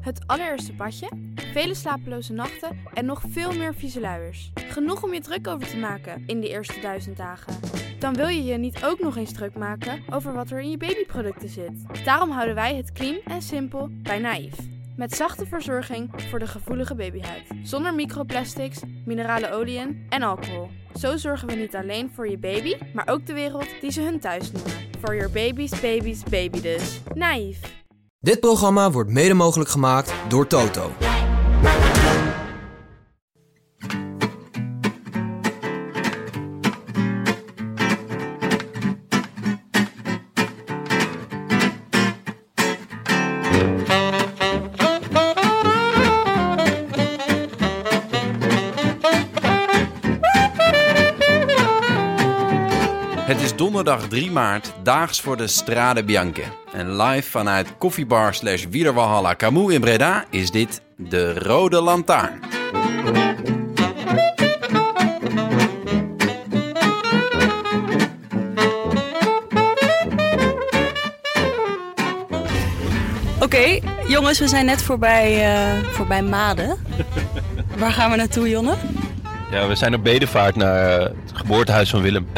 Het allereerste badje, vele slapeloze nachten en nog veel meer vieze luiers. Genoeg om je druk over te maken in die eerste 1000 dagen. Dan wil je je niet ook nog eens druk maken over wat er in je babyproducten zit. Daarom houden wij het clean en simpel bij Naïef. Met zachte verzorging voor de gevoelige babyhuid. Zonder microplastics, minerale oliën en alcohol. Zo zorgen we niet alleen voor je baby, maar ook de wereld die ze hun thuis noemen. For your baby's baby dus. Naïef. Dit programma wordt mede mogelijk gemaakt door Toto. Het is donderdag 3 maart, daags voor de Strade Bianche. En live vanuit koffiebar/Wielerwalhalla Camus in Breda is dit de Rode Lantaarn. Oké, jongens, we zijn net voorbij Maden. Waar gaan we naartoe, Jonne? Ja, we zijn op bedevaart naar het geboortehuis van Willem.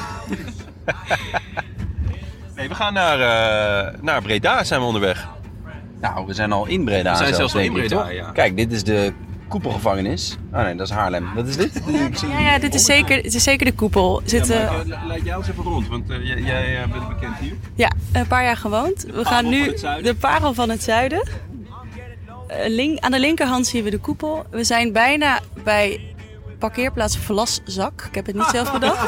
Nee, we gaan naar Breda, zijn we onderweg. Nou, we zijn al in Breda. We zijn zelfs al in denk ik, Breda, toch? ja. Kijk, dit is de koepelgevangenis. Oh nee, dat is Haarlem. Wat is dit? Ja, dit is zeker de koepel. Leid jij ons even rond, want jij bent bekend hier. Ja, een paar jaar gewoond. We gaan nu de Parel van het Zuiden. Aan de linkerhand zien we de koepel. We zijn bijna bij parkeerplaats Vlaszak. Ik heb het niet zelf bedacht.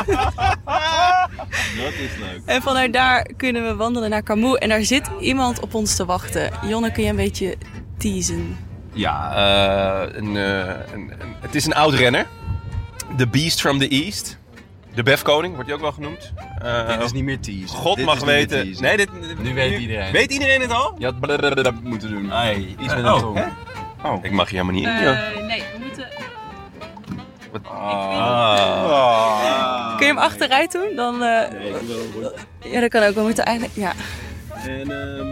Dat is leuk. En vanuit daar kunnen we wandelen naar Camus. En daar zit iemand op ons te wachten. Jonne, kun je een beetje teasen? Ja, het is een oud renner. The Beast from the East. De Befkoning, wordt hij ook wel genoemd. Dit is niet meer teasen. God Dit mag is niet meer weten. teasen. Nee, Nu weet iedereen. Weet iedereen het al? Je had blablabla moeten doen. Nee, Iets met een tong. hè? Oh. Ik mag je helemaal niet in. joh. Nee, we moeten... Kun je hem achteruit doen? Dan, ja, dat kan ook. We moeten eigenlijk... Ja. En,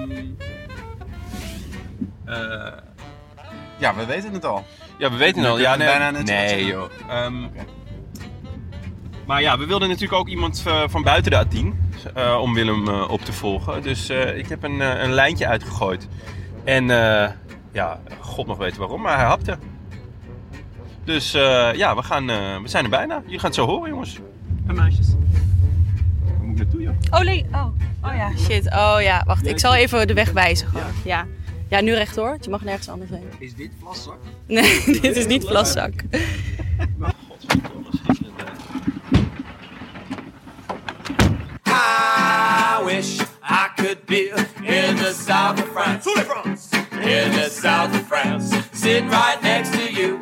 Ja, we weten het al. ja, we weten het al. Ja, bijna net nee zo joh. Maar ja, we wilden natuurlijk ook iemand van buiten de A10 om Willem op te volgen. Dus ik heb een lijntje uitgegooid. En ja, God mag weten waarom, maar hij hapte. Dus ja, we zijn er bijna. Jullie gaan het zo horen, jongens. En meisjes. Waar moet ik naartoe, joh? Oh ja, shit. Oh ja, wacht. Ik zal even de weg wijzen gewoon. Ja. Ja, nu rechtdoor. Want je mag nergens anders heen. Is dit Vlaszak? Nee, dit is niet Vlaszak. I wish I could be in the south of France. In the south of France. Sitting right next to you.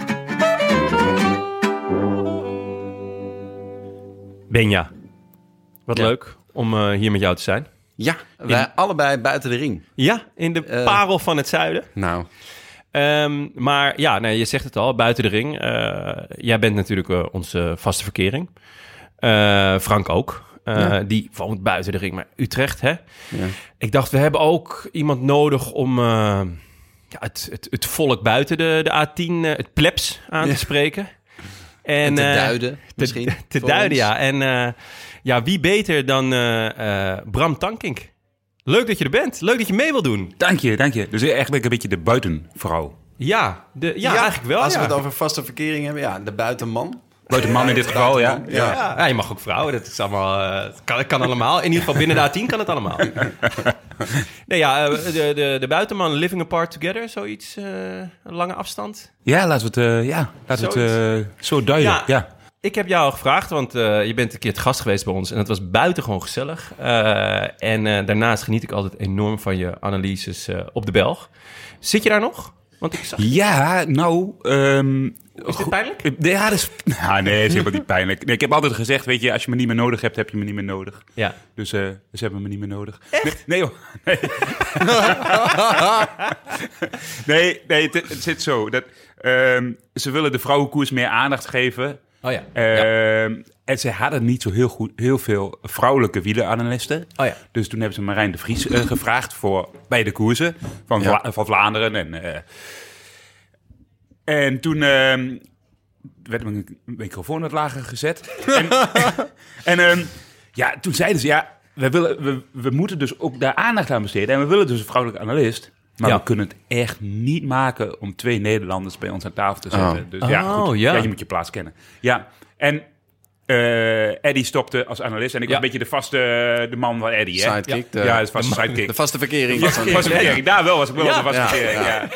Benja, wat Ja. leuk om hier met jou te zijn. Ja, wij allebei buiten de ring. Ja, in de Parel van het Zuiden. Nou, Maar ja, nee, je zegt het al, buiten de ring. Jij bent natuurlijk onze vaste verkering. Frank ook. Die woont buiten de ring, maar Utrecht, hè? ja. Ik dacht, we hebben ook iemand nodig om het volk buiten de A10, het plebs, aan te spreken. En te duiden misschien. Te voor duiden, ons. ja. En ja, wie beter dan Bram Tankink? Leuk dat je er bent. Leuk dat je mee wil doen. Dank je. Dus eigenlijk een beetje de buitenvrouw. Ja, eigenlijk wel. Als ja. we het over vaste verkering hebben, ja, de buitenman. Buitenman in dit geval, ja. Ja, je mag ook vrouwen. Dat is allemaal, het kan allemaal. In ieder geval binnen de A10 kan het allemaal. Nee, ja, de buitenman living apart together. Zoiets, een lange afstand. Ja, laten we het zo duiden. Ja. Ik heb jou al gevraagd, want je bent een keer te gast geweest bij ons. En dat was buitengewoon gezellig. En daarnaast geniet ik altijd enorm van je analyses op de Belg. Zit je daar nog? Want ik zag... Ja, nou... Is dit pijnlijk? Ja, dat is... Nou, nee, het is helemaal niet pijnlijk. Nee, ik heb altijd gezegd, weet je, als je me niet meer nodig hebt, heb je me niet meer nodig. Ja. Dus ze hebben me niet meer nodig. Echt? Nee, joh. Nee, het zit zo. Dat, ze willen de vrouwenkoers meer aandacht geven. Oh ja. En ze hadden niet zo heel veel vrouwelijke wieleranalisten. Oh ja. Dus toen hebben ze Marijn de Vries gevraagd voor bij de koersen van Vlaanderen. En toen werd mijn microfoon wat lager gezet. Toen zeiden ze, we moeten dus ook daar aandacht aan besteden. En we willen dus een vrouwelijke analist. Maar we kunnen het echt niet maken om 2 Nederlanders bij ons aan tafel te zetten. Dus je moet je plaats kennen. Ja, en Eddie stopte als analist. En ik was een beetje de man van Eddie. Hè? Sidekick. De vaste sidekick. De vaste verkering. De vaste verkering. Daar wel was ik wel de vaste verkering. Ja.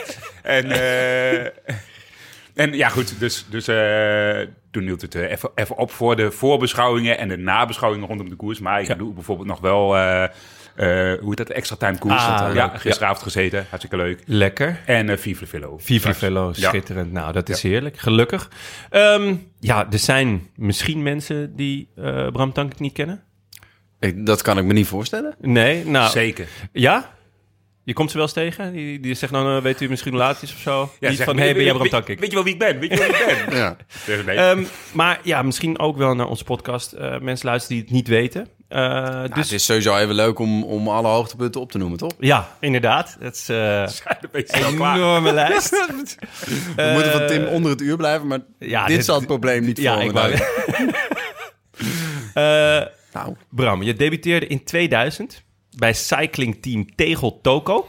En ja, goed. Dus toen hield het even op voor de voorbeschouwingen en de nabeschouwingen rondom de koers. Maar ik doe bijvoorbeeld nog wel... hoe heet dat? Extra time koers. Gisteravond gezeten. Hartstikke leuk. Lekker. En Vive le Velo. Vive le Velo, schitterend. Nou, dat is heerlijk. Gelukkig. Er zijn misschien mensen die Bram Tankink niet kennen. Dat kan ik me niet voorstellen. Nee, nou... Zeker. Ja? Je komt ze wel eens tegen? Die zegt dan, weet u misschien hoe laat het is of zo? Ja, niet van, ben jij Bram Tankink? Weet je wel wie ik ben? Ja. Maar ja, misschien ook wel naar onze podcast. Mensen luisteren die het niet weten. Dus... Het is sowieso even leuk om alle hoogtepunten op te noemen, toch? Ja, inderdaad. Het is een enorme lijst. We moeten van Tim onder het uur blijven, maar dit zal het probleem niet vormen. Bram, je debuteerde in 2000 bij cyclingteam Tegel Toco.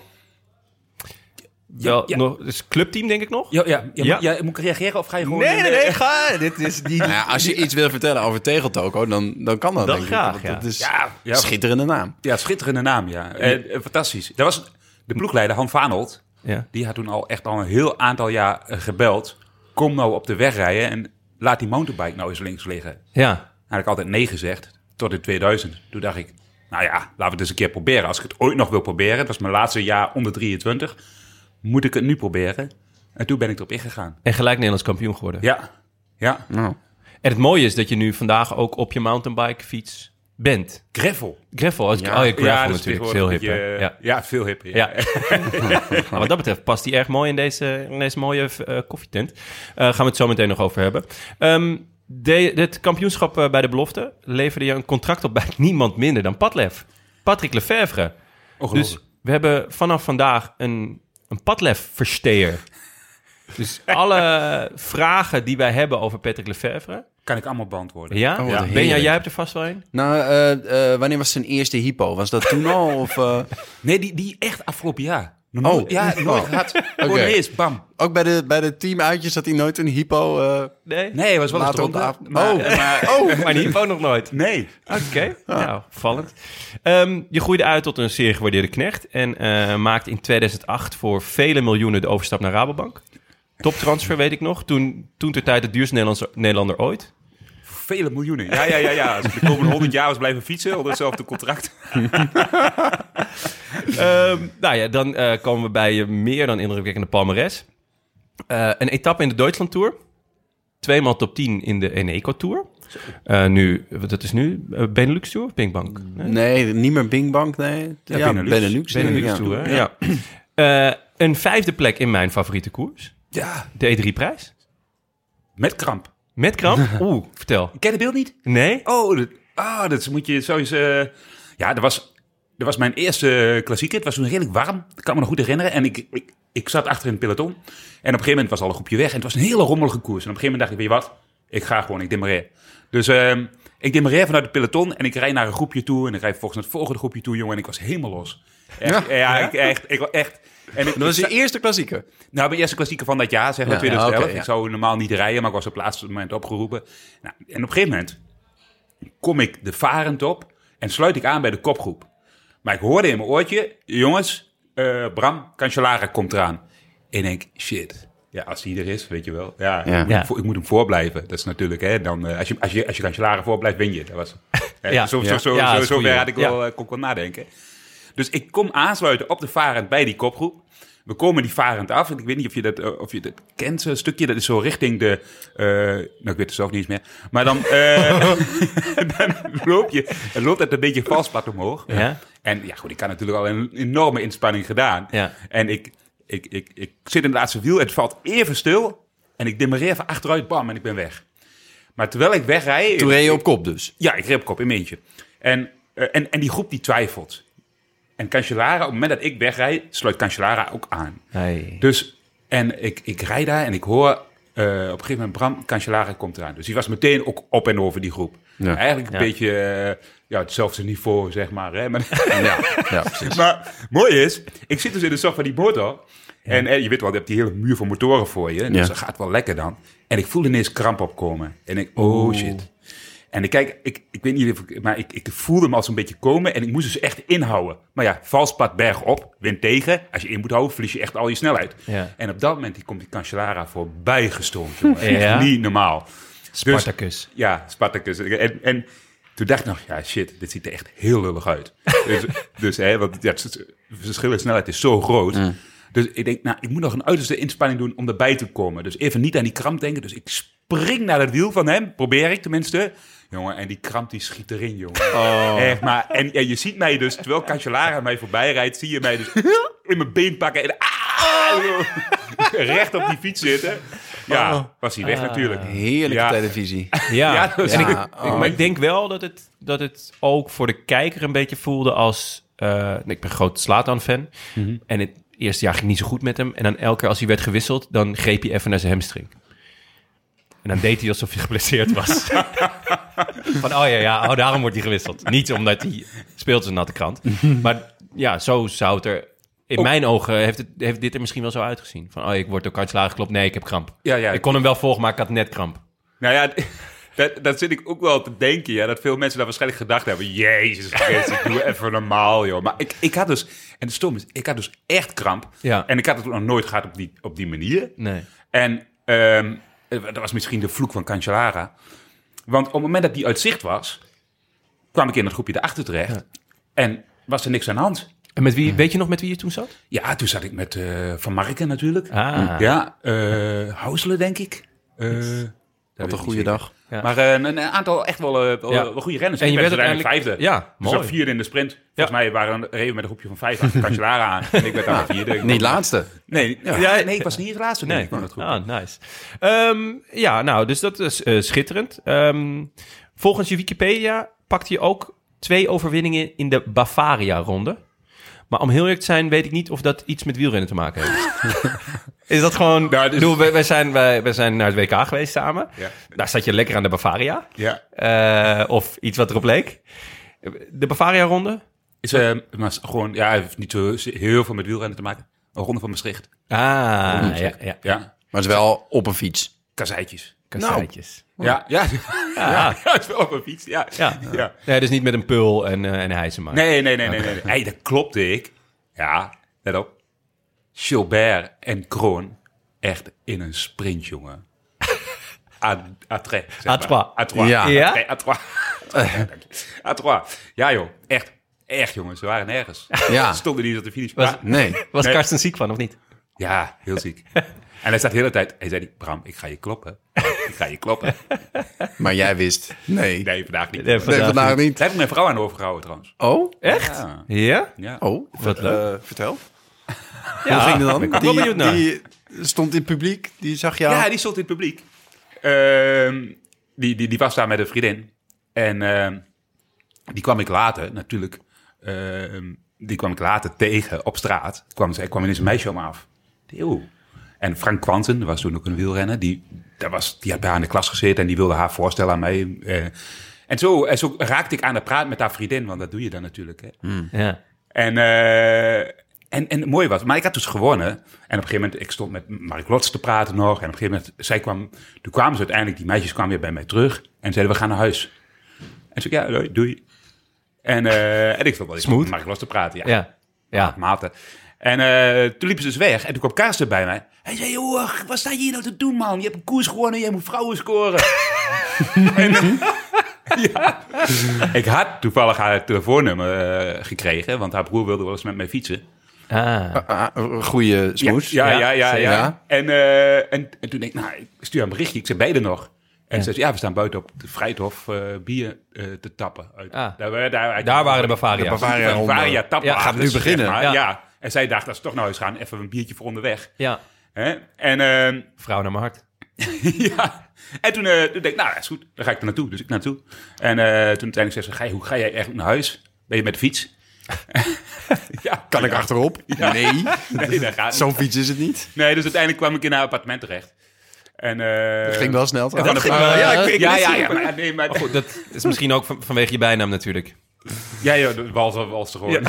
Dus clubteam, denk ik nog? Ja. Moet ik reageren of ga je gewoon... Nee, ga. Dit is die... als je iets wil vertellen over Tegel Toco, dan kan dat, denk graag, ik. Dat is een schitterende naam. Ja, schitterende naam, ja. Fantastisch. Dat was de ploegleider, Han Vanold. Ja. Die had toen al een heel aantal jaar gebeld. Kom nou op de weg rijden en laat die mountainbike nou eens links liggen. Ja. Had ik altijd nee gezegd, tot in 2000. Toen dacht ik, laten we het eens een keer proberen. Als ik het ooit nog wil proberen, het was mijn laatste jaar onder 23... moet ik het nu proberen? En toen ben ik erop ingegaan. En gelijk Nederlands kampioen geworden. Ja. Nou. En het mooie is dat je nu vandaag ook op je mountainbike fiets bent. Gravel. Gravel Ja, natuurlijk. Is heel hip, Ja, veel hip. Ja. Nou, wat dat betreft past die erg mooi in deze mooie koffietent. Gaan we het zo meteen nog over hebben. Dit kampioenschap bij de belofte leverde je een contract op bij niemand minder dan Patrick Lefevere. Dus we hebben vanaf vandaag een Padlef-versteer. Dus alle vragen die wij hebben over Patrick Lefevere... Kan ik allemaal beantwoorden. Ja? Benja, jij hebt er vast wel een? Nou, wanneer was zijn eerste hypo? Was dat toen al? Of, Nee, die echt afgelopen jaar. Nooit gehad. Gewoon eens, bam. Ook bij de teamuitjes had hij nooit een hypo... Nee, hij was wel eens later op de dronken. avond. maar een hypo nog nooit. Nee. Oké, nou, vallend. Je groeide uit tot een zeer gewaardeerde knecht... en maakte in 2008 voor vele miljoenen de overstap naar Rabobank. Toptransfer, weet ik nog. Toen ter tijd de duurste Nederlander ooit. Vele miljoenen. Ja. Als ik de komende 100 jaar was blijven fietsen... onder hetzelfde contract. Dan komen we bij je meer dan indrukwekkende palmares. Een etappe in de Duitsland Tour. 2 maal top 10 in de Eneco Tour. Dat is nu Benelux Tour of Bing Bang? Nee, niet meer Bing Bang, nee. Ja, Benelux Tour, ja. Een 5e plek in mijn favoriete koers. Ja. De E3-prijs. Met kramp. Met kramp? Oeh, vertel. Ken je het beeld niet? Nee? Dat moet je sowieso... dat was mijn eerste klassieker. Het was toen redelijk warm. Dat kan me nog goed herinneren. En ik zat achter in het peloton. En op een gegeven moment was al een groepje weg. En het was een hele rommelige koers. En op een gegeven moment dacht ik, weet je wat? Ik ga gewoon, ik demareer. Dus ik demareer vanuit het peloton. En ik rijd naar een groepje toe. En ik rijd volgens naar het volgende groepje toe, jongen. En ik was helemaal los. Ik was echt... Dat was je eerste klassieker? Nou, mijn eerste klassieker van dat jaar, zeg maar 2011. Okay, Ik zou normaal niet rijden, maar ik was op het laatste moment opgeroepen. Nou, en op een gegeven moment kom ik de varend op en sluit ik aan bij de kopgroep. Maar ik hoorde in mijn oortje, jongens, Bram Cancellara komt eraan. En ik denk, shit, als die er is, weet je wel. Ik moet hem voorblijven. Dat is natuurlijk, hè, dan, als je Cancellara voorblijft, win je. Dat was, zo ver had ik wel, kon ik wel nadenken. Dus ik kom aansluiten op de varend bij die kopgroep. We komen die varend af. En ik weet niet of je dat kent, zo'n stukje. Dat is zo richting de... ik weet het zelf niet eens meer. Maar dan, dan loopt het een beetje valsplat omhoog. Ja. En ja, goed, ik had natuurlijk al een enorme inspanning gedaan. Ja. En ik zit in het laatste wiel. Het valt even stil. En ik demareer van achteruit, bam, en ik ben weg. Maar terwijl ik wegrij... Toen reed je op kop dus. Ja, ik reed op kop in mijn eentje. En die groep die twijfelt. En Cancellara, op het moment dat ik wegrij, sluit Cancellara ook aan. Hey. Dus, en ik rijd daar en ik hoor op een gegeven moment Bram, Cancellara komt eraan. Dus die was meteen ook op en over die groep. Ja. Eigenlijk een beetje hetzelfde niveau, zeg maar. Hè? Maar, Ja, precies. maar mooi is, ik zit dus in de zak van die motor. Ja. En je weet wel, je hebt die hele muur van motoren voor je. Dus dat gaat wel lekker dan. En ik voelde ineens kramp opkomen. En ik, oh shit. En ik kijk, ik weet niet of ik voelde hem al zo'n beetje komen. En ik moest dus echt inhouden. Maar ja, valspad bergop, wind tegen. Als je in moet houden, verlies je echt al je snelheid. Ja. En op dat moment komt die Cancellara voorbij gestoomd. Jongen. Ja. Niet normaal. Spartacus. Dus, ja, Spartacus. En toen dacht ik nog, ja shit, dit ziet er echt heel lullig uit. dus want het verschil in snelheid is zo groot. Dus ik denk, ik moet nog een uiterste inspanning doen om erbij te komen. Dus even niet aan die kramp denken. Dus ik spring naar het wiel van hem. Probeer ik tenminste. Jongen, en die kramp die schiet erin, jongen. Oh. Echt, maar, en je ziet mij dus, terwijl Cancellara mij voorbij rijdt, zie je mij dus in mijn been pakken en recht op die fiets zitten. Ja, was hij weg natuurlijk. Heerlijke televisie. Ja, dus maar ik denk wel dat het ook voor de kijker een beetje voelde als... ik ben een groot Zlatan-fan. Mm-hmm. En het eerste jaar ging niet zo goed met hem. En dan elke keer als hij werd gewisseld, dan greep hij even naar zijn hamstring. En dan deed hij alsof hij geblesseerd was. Van, daarom wordt hij gewisseld. Niet omdat hij speelt zijn natte krant. Maar ja, zo zou het er... In mijn ogen heeft dit er misschien wel zo uitgezien. Van, ik word door Cancellara geklopt. Nee, ik heb kramp. Ja, ik kon hem wel volgen, maar ik had net kramp. Nou ja, dat zit ik ook wel te denken. Ja, dat veel mensen daar waarschijnlijk gedacht hebben. Jezus Christus, doe even normaal, joh. Maar ik had dus... En de stom is, ik had dus echt kramp. Ja. En ik had het ook nog nooit gehad op die manier. Nee. En dat was misschien de vloek van Cancellara. Want op het moment dat die uit zicht was... kwam ik in het groepje erachter terecht. Ja. En was er niks aan de hand. En met wie, weet je nog met wie je toen zat? Ja, toen zat ik met Van Marken natuurlijk. Ah. Ja, Houselen denk ik. Wat een goede dag. Ja. Maar een aantal echt wel goede renners. En je werd uiteindelijk vijfde. Ja, dus ook vierde in de sprint. Volgens mij reden we met een groepje van 5 achter Cancellara aan. En ik werd dan vierde. Niet laatste. Nee, ik was niet de laatste. Nee, ik kwam het goed. Nice. Dus dat is schitterend. Volgens je Wikipedia pakte je ook 2 overwinningen in de Bavaria-ronde. Maar om heel eerlijk te zijn, weet ik niet of dat iets met wielrennen te maken heeft. Is dat gewoon... wij zijn naar het WK geweest samen. Ja. Daar zat je lekker aan de Bavaria. Ja. Of iets wat erop leek. De Bavaria-ronde? Is maar gewoon, heeft niet zo heel veel met wielrennen te maken. Een ronde van Maastricht. Ja. Maar het is wel op een fiets. Kasseitjes. Ja, het is wel op een fiets. Ja. Dus niet met een Pul en Hijsema. Nee. Hey, dat klopte ik. Ja, let op. Gilbert en Kroon echt in een sprint, jongen. À trois. Ja? À trois. Ja, joh. Echt, jongens. Ze waren nergens. Ja. Ze stonden niet op de finish. Was Karsten ziek van, of niet? Ja, heel ziek. En hij staat de hele tijd... Hij zei, Bram, ik ga je kloppen. Maar jij wist... Nee, vandaag niet. Nee, vandaag niet. Daar heb ik mijn vrouw aan overgehouden trouwens. Oh? Echt? Ja? Oh, wat leuk. Vertel. Ja, hoe ging het dan? Ik ben wel benieuwd naar. Die stond in het publiek, die zag jou... Ja, die stond in het publiek. Die was daar met een vriendin. En die kwam ik later, natuurlijk... die kwam ik later tegen op straat. Hij kwam ineens een meisje om af. En Frank Quanten, dat was toen ook een wielrenner... Die had bij haar in de klas gezeten en die wilde haar voorstellen aan mij. En zo raakte ik aan de praat met haar vriendin, want dat doe je dan natuurlijk. Hè. Ja. En het mooie was, maar ik had dus gewonnen. En op een gegeven moment, ik stond met Mark Lots te praten nog. En op een gegeven moment, toen kwamen ze uiteindelijk, die meisjes kwamen weer bij mij terug. En zeiden, we gaan naar huis. En toen zei ik, doei. En ik stond wel eens met Mark Lots te praten. Ja. Maten. En toen liepen ze dus weg. En toen kwam Karsten bij mij. Hij zei, joh, wat sta je hier nou te doen, man? Je hebt een koers gewonnen, jij moet vrouwen scoren. Ik had toevallig haar telefoonnummer gekregen. Want haar broer wilde wel eens met mij fietsen. Goeie smoes. Ja. En toen denk ik, ik stuur haar een berichtje. Ik zei, beide nog. En ze zei, we staan buiten op de Vrijthof bier te tappen. Daar waren de Bavaria. De Bavaria tappen. Ja, gaat nu beginnen. Zeg maar. Ja. En zij dacht, als we toch nou eens gaan, even een biertje voor onderweg. Ja. En vrouw naar mijn hart. Ja. En toen denk ik, nou, dat is goed. Dan ga ik er naartoe. Dus ik naartoe. En toen uiteindelijk zei ze, hoe ga jij eigenlijk naar huis? Ben je met de fiets? Ja, Kan ik achterop? Ja. Nee. Nee, dat gaat niet. Zo'n fiets is het niet. Nee, dus uiteindelijk kwam ik in haar appartement terecht. En, Dat ging wel snel. en dan ging wel, ja. Maar Goed, dat is misschien ook vanwege je bijnaam natuurlijk. Ja, de wals er gewoon.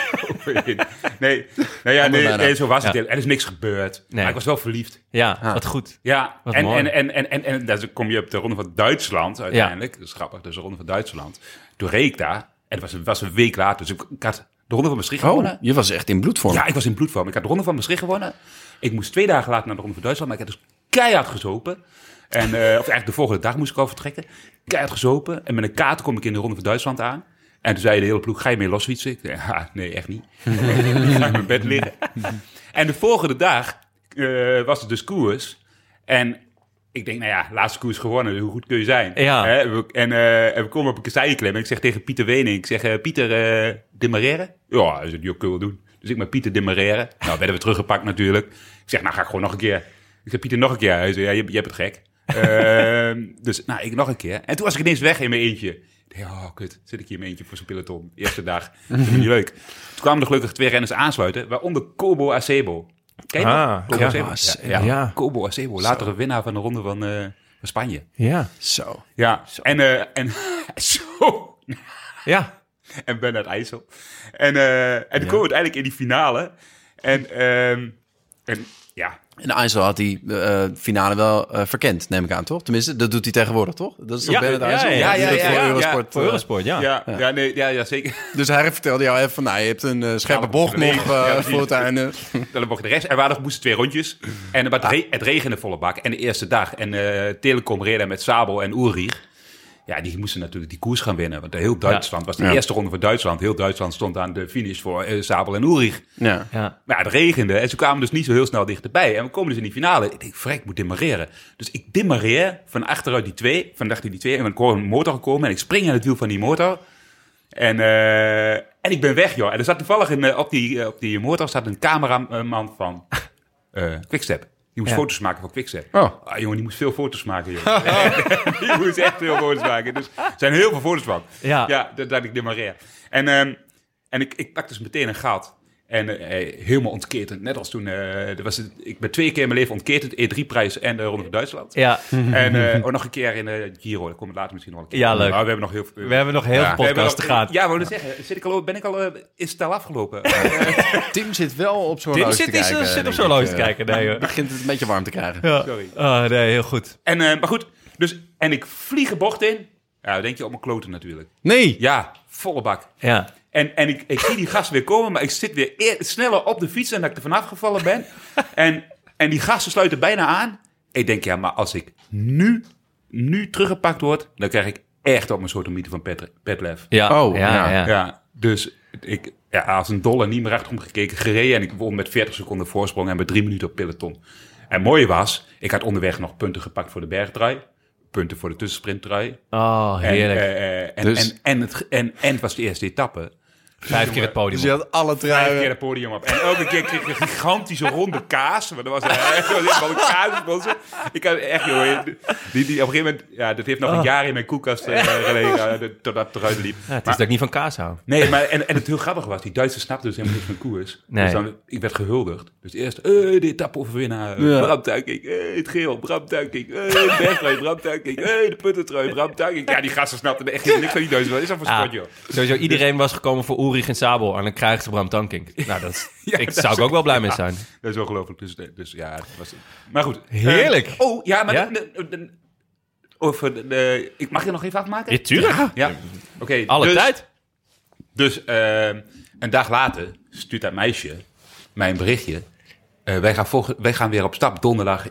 Nee, zo was het. Er is niks gebeurd. Nee. Maar ik was wel verliefd. Ja, wat goed. Ja, Wat en mooi. en dan kom je op de Ronde van Duitsland uiteindelijk. Dat is grappig, dus de Ronde van Duitsland. Toen reed ik daar. En het was een week later. Dus ik had de Ronde van Maastricht gewonnen. Je was echt in bloedvorm. Ja, ik was in bloedvorm. Ik had de Ronde van Maastricht gewonnen. Ik moest 2 dagen later naar de Ronde van Duitsland. Maar ik had dus keihard gezopen. En, of eigenlijk de volgende dag moest ik al vertrekken. Keihard gezopen. En met een kaart kom ik in de Ronde van Duitsland aan. En toen zei de hele ploeg, ga je mee losfietsen? Ik zei, nee, echt niet. Ik ga in mijn bed liggen. En de volgende dag was het dus koers. En ik denk, laatste koers gewonnen. Hoe goed kun je zijn? Ja. En we komen op een kasseienklem. En ik zeg tegen Pieter Wening, ik zeg, Pieter, demareren? Ja, hij zegt, die kun je wel doen. Dus ik met Pieter demareren. Nou, werden we teruggepakt natuurlijk. Ik zeg, nou ga ik gewoon nog een keer. Ik zeg, Pieter, nog een keer. Hij zei, je hebt het gek. Dus ik nog een keer. En toen was ik ineens weg in mijn eentje. Kut, zit ik hier in mijn eentje voor zo'n peloton. Eerste dag, vind ik niet leuk. Toen kwamen er gelukkig 2 renners aansluiten, waaronder Kobo Acebo. Ken je dat? Kobo Acebo? Ja. Kobo Acebo, latere winnaar van de Ronde van Spanje. Ja. Zo. Ja, en zo. Ja. En Bernard IJssel. En toen komen we uiteindelijk in die finale. En ja... En IJssel had die finale wel verkend, neem ik aan, toch? Tenminste, dat doet hij tegenwoordig, toch? Dat is toch Bernard IJssel? Voor Eurosport. Voor Eurosport, Ja, zeker. Dus hij vertelde jou even van, je hebt een scherpe bocht nog voor het einde. Dan mocht de rest. Er waren moesten 2 rondjes. En het regende volle bak. En de eerste dag. En Telecom reden met Sabel en Ulrich. Ja, die moesten natuurlijk die koers gaan winnen. Want heel Duitsland was de eerste ronde van Duitsland. Heel Duitsland stond aan de finish voor Sabel en Ulrich. Ja. Maar het regende. En ze kwamen dus niet zo heel snel dichterbij. En we komen dus in die finale. Ik denk, ik moet demareren. Dus ik demareer van achteruit die 2. Van achter die 2. En dan kwam een motor gekomen. En ik spring aan het wiel van die motor. En ik ben weg, joh. En er zat toevallig op die motor zat een cameraman van Quickstep. Die moest foto's maken van Quickstep. Jongen, die moest veel foto's maken, joh. Die moest echt veel foto's maken. Dus er zijn heel veel foto's van. Ja, dat ik demareer. En ik pak dus meteen een gat. En helemaal ontketend. Net als toen... ik ben 2 keer in mijn leven ontketend. E3-prijs en de Ronde van Duitsland. Ja. En nog een keer in de Giro. Daar komt later misschien nog een keer. Ja, leuk. Maar we hebben nog heel veel podcasts te gaan. Ja, we willen zeggen. Ben ik al... is het al afgelopen? Tim zit wel op zo'n horloge te kijken. Tim zit op zo'n horloge te kijken. Nee, begint het een beetje warm te krijgen. Ja. Sorry. Nee, heel goed. Maar goed. Dus, en ik vlieg een bocht in. Ja, dan denk je op mijn kloten natuurlijk. Nee. Ja, volle bak. Ja. En ik zie die gasten weer komen, maar ik zit weer sneller op de fiets dan dat ik er vanaf gevallen ben. en die gasten sluiten bijna aan. Ik denk, maar als ik nu teruggepakt word, dan krijg ik echt op mijn sodomieten van Petlev. Ja. Ja. Dus ik als een dolle niet meer achterom gekeken, gereden. En ik won met 40 seconden voorsprong en met 3 minuten op peloton. En het mooie was, ik had onderweg nog punten gepakt voor de bergtrui. Punten voor de tussensprinttrui. Oh, heerlijk. En het was de eerste etappe. 5 keer het podium. Dus je had alle 5 keer truien. het podium op. En elke keer kreeg ik een gigantische ronde kaas. Maar dat was helemaal een kaas. Ik had echt, joh. Die op een gegeven moment... Ja, dat heeft nog een jaar in mijn koelkast gelegen. Totdat het eruit liep. Ja, het is dat ik niet van kaas hou. Nee, maar en het heel grappig was, die Duitsers snapten dus helemaal niks van koers. Nee. Dus dan, ik werd gehuldigd. Dus eerst, de etappe-overwinnaar, Bram Tuiking, het geel, Bram Tuiking, de bergtrui, Bram Tuiking, de puntentrui, Bram Tuiking. Ja, die gasten snapten echt helemaal niks van die Duitsers. Wat is dat voor sport, joh? Sowieso, iedereen was gekomen voor Ulrich en Sabel en dan krijgen ze Bram Tankink. Nou, zou ik ook wel blij mee zijn. Dat is ongelooflijk. Dus ja, dat was... Maar goed. Heerlijk. Mag je nog even afmaken? Ja, tuurlijk. Ja. Oké. Alle tijd. Dus een dag later stuurt dat meisje mij een berichtje. Wij gaan weer op stap donderdag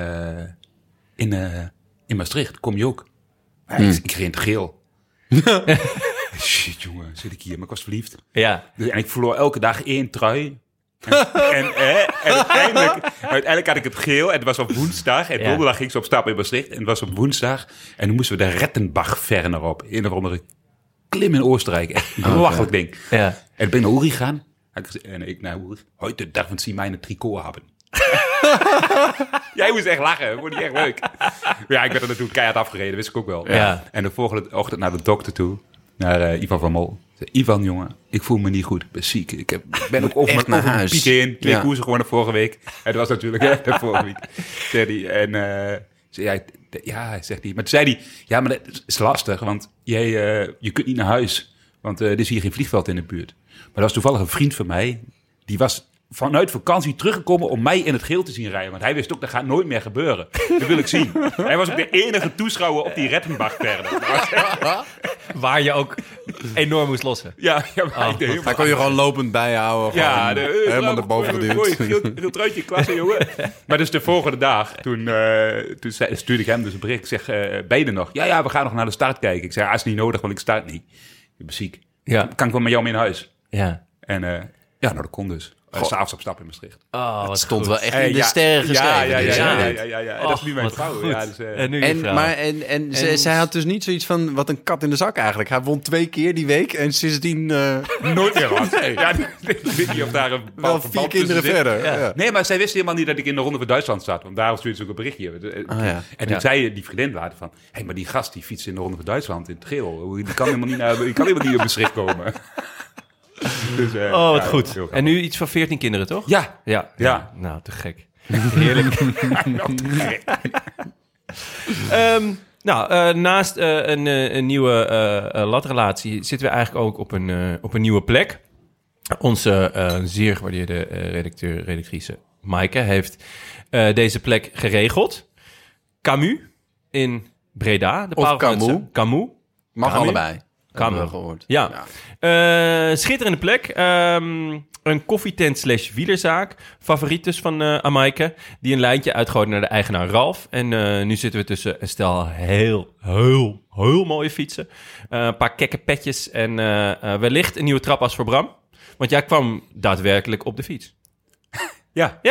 in Maastricht. Kom je ook? Ik reed in het geel. Shit, jongen, zit ik hier? Maar ik was verliefd. Ja. En ik verloor elke dag 1 trui. En uiteindelijk had ik het geel. En het was op woensdag. En donderdag ging ze op stap in Maastricht. En het was op woensdag. En toen moesten we de Rettenbach-Ferner op. Een of andere klim in Oostenrijk. Echt een belachelijk ding. Ja. En ik ben naar Uri gegaan. En ik naar Uri. Heute darf Sie meine Trikot haben. Jij moest echt lachen. Vond je echt leuk. Ja, ik werd er natuurlijk keihard afgereden. Wist ik ook wel. Ja. En de volgende ochtend naar de dokter toe. Naar Ivan van Mol. Ivan, jongen, ik voel me niet goed. Ik ben ziek. Ik ben ook over naar mijn huis. piek in. 2 koersen gewonnen vorige week. Het was natuurlijk de vorige week. Zei hij. En zei hij, zegt hij. Maar toen zei hij, ja, maar dat is lastig. Want je kunt niet naar huis. Want er is hier geen vliegveld in de buurt. Maar dat was toevallig een vriend van mij. Die was vanuit vakantie teruggekomen om mij in het geel te zien rijden. Want hij wist ook, dat gaat nooit meer gebeuren. Dat wil ik zien. Hij was ook de enige toeschouwer op die Rettenbach-perde. Waar je ook enorm moest lossen. Ja, Daar kon je gewoon lopend bijhouden. Ja, helemaal naar boven geduwd. Heel truitje, klasse, jongen. Maar dus de volgende dag, toen stuurde ik hem dus een bericht. Ik zeg, ben je er nog? Ja, we gaan nog naar de start kijken. Ik zei, is niet nodig, want ik start niet. Ik ben ziek. Ja. Kan ik wel met jou mee naar huis? Ja. En dat kon dus. S'avonds op stap in Maastricht. Oh, Het stond wel echt in de sterren geschreven. Ja. En dat is nu mijn vrouw. Ja, dus, en nu je vrouw. Zij had dus niet zoiets van, wat een kat in de zak eigenlijk. Hij won 2 keer die week en sindsdien... nooit meer wat. Ja, ik weet niet of daar een wel 4 kinderen verder. Ja. Nee, maar zij wist helemaal niet dat ik in de Ronde van Duitsland zat. Want daarom stuurde ze ook een berichtje. En toen zei die vriendin later van... Hé, maar die gast die fietst in de Ronde van Duitsland in het geel. Die kan helemaal niet op Maastricht komen. Dus, wat goed. En nu iets van 14 kinderen, toch? Ja. Nou, te gek. Heerlijk. Naast een nieuwe latrelatie zitten we eigenlijk ook op een nieuwe plek. Onze zeer gewaardeerde redactrice Maaike heeft deze plek geregeld. Camus in Breda. Of Camus. Camus. Mag allebei. Camus. Gehoord. Ja. Schitterende plek. Een koffietent / wielerzaak. Favoriet dus van Maaike. Die een lijntje uitgooit naar de eigenaar Ralf. En nu zitten we tussen een stel heel mooie fietsen. Een paar kekke petjes. En wellicht een nieuwe trapas voor Bram. Want jij kwam daadwerkelijk op de fiets. Ja.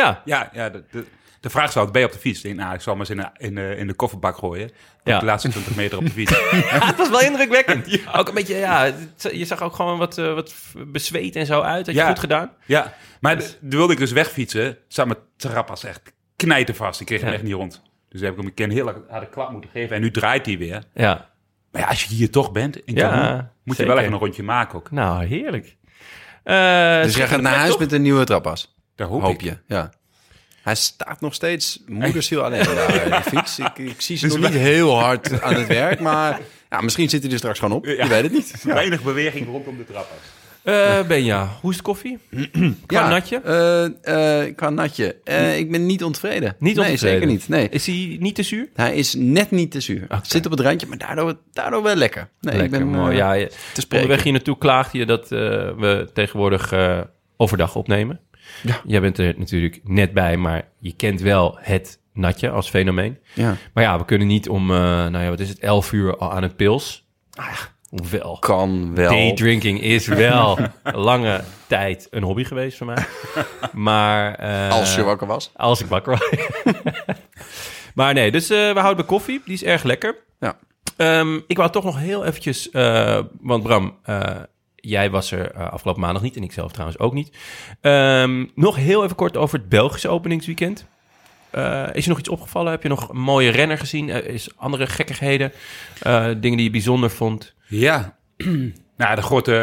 De vraag zou het ben je op de fiets? Ik zal maar eens in de kofferbak gooien. De laatste 20 meter op de fiets. Het was wel indrukwekkend. Ook een beetje, je zag ook gewoon wat bezweet en zo uit. Had je goed gedaan. Ja, maar toen wilde ik dus wegfietsen. Zat mijn trapas echt knijtervast. Ik kreeg hem echt niet rond. Dus heb ik hem een keer een heel harde klap moeten geven. En nu draait hij weer. Ja. Maar ja, als je hier toch bent, in Camus, moet je wel even een rondje maken ook. Nou, heerlijk. Dus jij gaat naar huis met een nieuwe trapas? Daar hoop je, ja. Hij staat nog steeds moedersziel alleen daar, de fiets. Ik zie ze nog niet heel hard aan het werk, maar misschien zit hij er straks gewoon op. Je weet het niet. Weinig beweging rondom de trapas. Benja, hoe is het koffie? Qua natje? Qua natje. Ik ben niet ontevreden. Niet ontevreden? Nee, zeker niet. Nee. Is hij niet te zuur? Hij is net niet te zuur. Okay. Zit op het randje, maar daardoor wel lekker. Nee, lekker, ik ben mooi. te spreken. Onderweg hier naartoe klaagde je dat we tegenwoordig overdag opnemen. Ja. Jij bent er natuurlijk net bij, maar je kent wel het natje als fenomeen. Ja. Maar we kunnen niet om, 11 uur al aan het pils. Hoewel. Kan wel. Daydrinking is wel lange tijd een hobby geweest voor mij. Maar... als je wakker was. Als ik wakker was. Maar nee, dus we houden bij koffie. Die is erg lekker. Ja. Ik wou toch nog heel eventjes... want Bram... jij was er afgelopen maandag niet en ik zelf trouwens ook niet. Nog heel even kort over het Belgische openingsweekend. Is je nog iets opgevallen? Heb je nog een mooie renner gezien? Is andere gekkigheden? Dingen die je bijzonder vond? Ja, het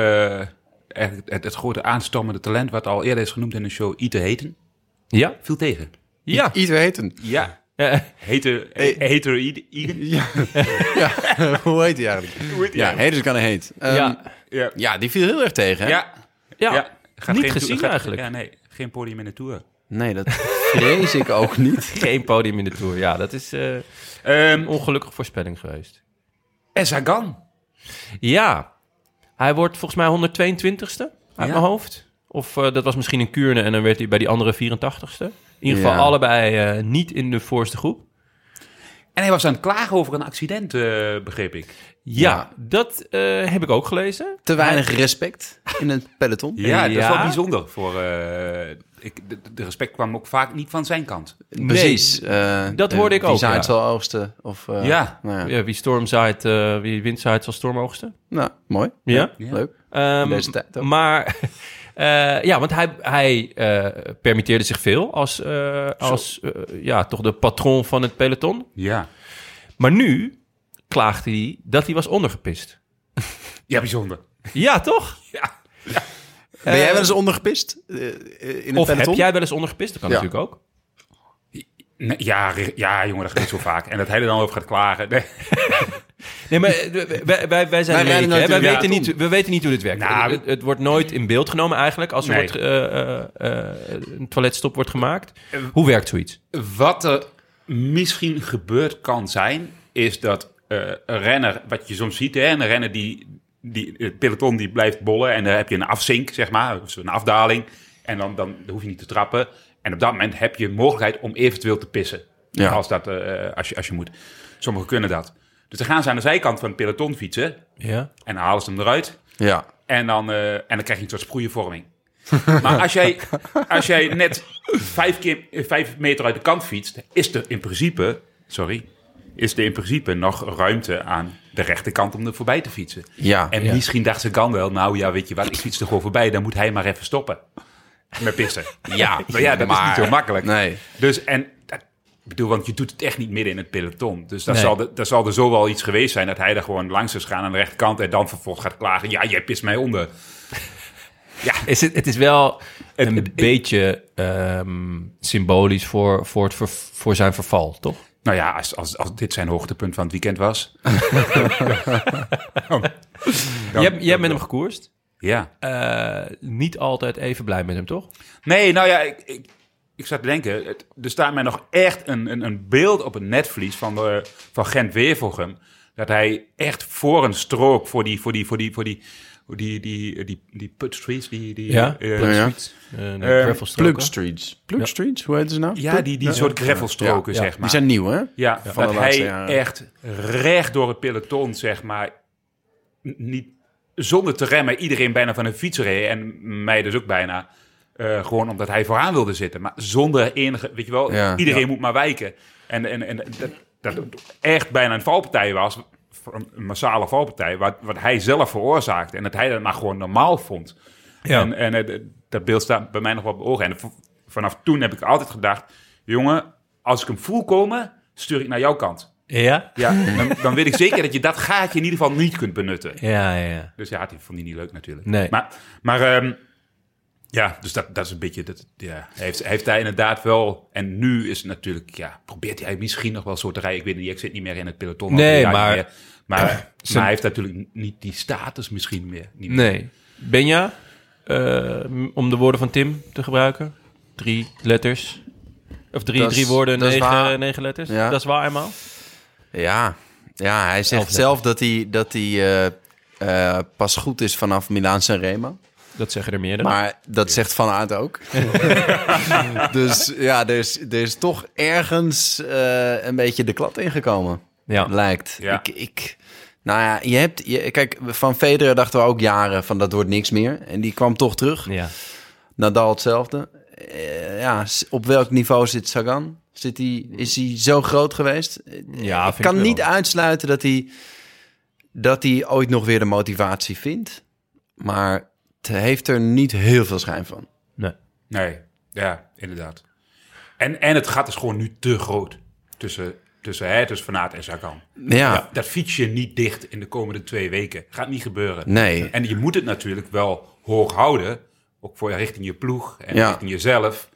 grote aanstormende talent... wat al eerder is genoemd in de show, Ite Heten. Ja? Viel tegen. Ja. Ite Heten? Ja. Heter Igen? Ja. Hoe heet hij eigenlijk? Haters gonna hate. Ja, die viel heel erg tegen. Hè? Ja. Niet gezien eigenlijk. Ja, nee. Geen podium in de Tour. Nee, dat vrees ik ook niet. Geen podium in de Tour. Ja, dat is een ongelukkige voorspelling geweest. En Sagan. Ja. Hij wordt volgens mij 122ste uit mijn hoofd. Of dat was misschien een Kuurne en dan werd hij bij die andere 84ste. In ieder geval allebei niet in de voorste groep. En hij was aan het klagen over een accident, begreep ik. Ja, dat heb ik ook gelezen. Te weinig respect in het peloton. Ja, dat is wel bijzonder. De respect kwam ook vaak niet van zijn kant. Precies. Dat hoorde ik ook. Wie zaait zal oogsten. Of, wie storm zaait, wie wind zaait zal storm oogsten. Nou, mooi. Ja? Leuk. Deze tijd ook. Maar Want hij permitteerde zich veel als toch de patron van het peloton. Ja. Maar nu klaagde hij dat hij was ondergepist. Ja, bijzonder. Ja, toch? Ja. Ben jij wel eens ondergepist in het Of peloton? heb jij wel eens ondergepist? Dat kan natuurlijk ook. Nee, ja, jongen, dat gaat niet zo vaak. En dat hij er dan over gaat klagen. Nee. Nee, maar wij zijn leken, hè? We weten niet hoe dit werkt. Nou, Het wordt nooit in beeld genomen eigenlijk als er een toiletstop wordt gemaakt. Hoe werkt zoiets? Wat er misschien gebeurd kan zijn, is dat een renner, wat je soms ziet, hè, een renner die het peloton die blijft bollen en daar heb je een afzink, zeg maar, of een afdaling. En dan hoef je niet te trappen. En op dat moment heb je mogelijkheid om eventueel te pissen. Ja. Als je moet. Sommigen kunnen dat. Dus dan gaan ze aan de zijkant van het peloton fietsen. Ja. En dan halen ze hem eruit. Ja. En dan krijg je een soort sproeienvorming. Maar als jij net 5 meter uit de kant fietst, is er in principe nog ruimte aan de rechterkant om er voorbij te fietsen. Ja. En misschien dacht ze dan wel, nou ja, weet je wat, ik fiets er gewoon voorbij, dan moet hij maar even stoppen met pissen. Ja, maar ja, dat is niet zo makkelijk. Nee. Dus, want je doet het echt niet midden in het peloton. Dus daar zal er zo wel iets geweest zijn dat hij er gewoon langs is gaan aan de rechterkant en dan vervolgens gaat klagen, ja, jij pist mij onder. Ja. Het is wel een beetje symbolisch voor zijn verval, toch? Nou ja, als dit zijn hoogtepunt van het weekend was. Jij bent hem gekoerst. Ja. Niet altijd even blij met hem, toch? Nee, nou ja, ik zat te denken, er staat mij nog echt een beeld op het netvlies van Gent-Wevelgem, dat hij echt voor een strook, voor die Put Streets, Plug Streets. Plug Streets, hoe heet ze nou? Ja, die soort gravelstroken, zeg maar. Die zijn nieuw, hè? Ja, van dat de hij jaren. echt recht door het peloton, zeg maar, niet zonder te remmen, iedereen bijna van een fiets reed en mij dus ook bijna. Gewoon omdat hij vooraan wilde zitten. Maar zonder enige, weet je wel, iedereen moet maar wijken. En dat echt bijna een valpartij was, een massale valpartij, wat hij zelf veroorzaakte. En dat hij dat maar gewoon normaal vond. Ja. En dat beeld staat bij mij nog wel op ogen. En vanaf toen heb ik altijd gedacht, jongen, als ik hem voel komen, stuur ik naar jouw kant. Ja? Ja, dan weet ik zeker dat je dat gaatje in ieder geval niet kunt benutten. Ja. Dus ja, die vond hij niet leuk natuurlijk. Nee. Maar dus dat is een beetje... heeft hij inderdaad wel... En nu is het natuurlijk... Ja, probeert hij misschien nog wel zo te rijden. Ik weet niet, ik zit niet meer in het peloton. Nee, maar hij heeft natuurlijk niet die status misschien meer. Niet meer. Nee. Benja, om de woorden van Tim te gebruiken. 3 letters. Of drie woorden, 9 letters. Ja. Dat is waar eenmaal. Ja, hij zegt zelf dat hij pas goed is vanaf Milaan-San Remo. Dat zeggen er meerdere. Maar dat zegt Van Aert ook. Dus ja, er is toch ergens een beetje de klad ingekomen. Ja. Lijkt. Ja. Nou ja, kijk, van Federer dachten we ook jaren van dat wordt niks meer. En die kwam toch terug. Ja. Nadal hetzelfde. Op welk niveau zit Sagan? Is hij zo groot geweest? Ja, ik kan niet uitsluiten dat hij ooit nog weer de motivatie vindt. Maar het heeft er niet heel veel schijn van. Nee, ja, inderdaad. En het gat is gewoon nu te groot tussen Van Aert en Sagan. Ja. Dat fiets je niet dicht in de komende 2 weken. Gaat niet gebeuren. Nee. En je moet het natuurlijk wel hoog houden. Ook richting je ploeg en richting jezelf.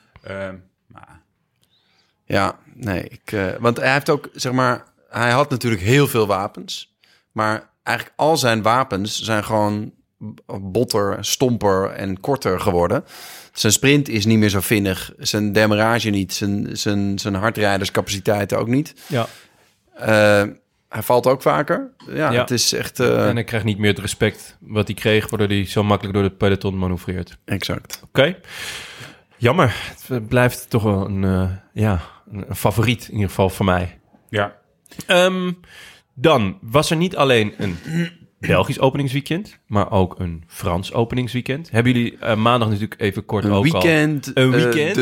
Ja, nee. Want hij heeft ook, zeg maar... Hij had natuurlijk heel veel wapens. Maar eigenlijk al zijn wapens zijn gewoon botter, stomper en korter geworden. Zijn sprint is niet meer zo vinnig. Zijn demarrage niet. Zijn hardrijderscapaciteiten ook niet. Ja. Hij valt ook vaker. Ja. Het is echt... En hij krijgt niet meer het respect wat hij kreeg, waardoor hij zo makkelijk door het peloton manoeuvreert. Exact. Oké. Jammer. Het blijft toch wel een favoriet, in ieder geval voor mij. Ja. Dan was er niet alleen een Belgisch openingsweekend, maar ook een Frans openingsweekend. Hebben jullie maandag natuurlijk even kort ook weekend, al... Een weekend?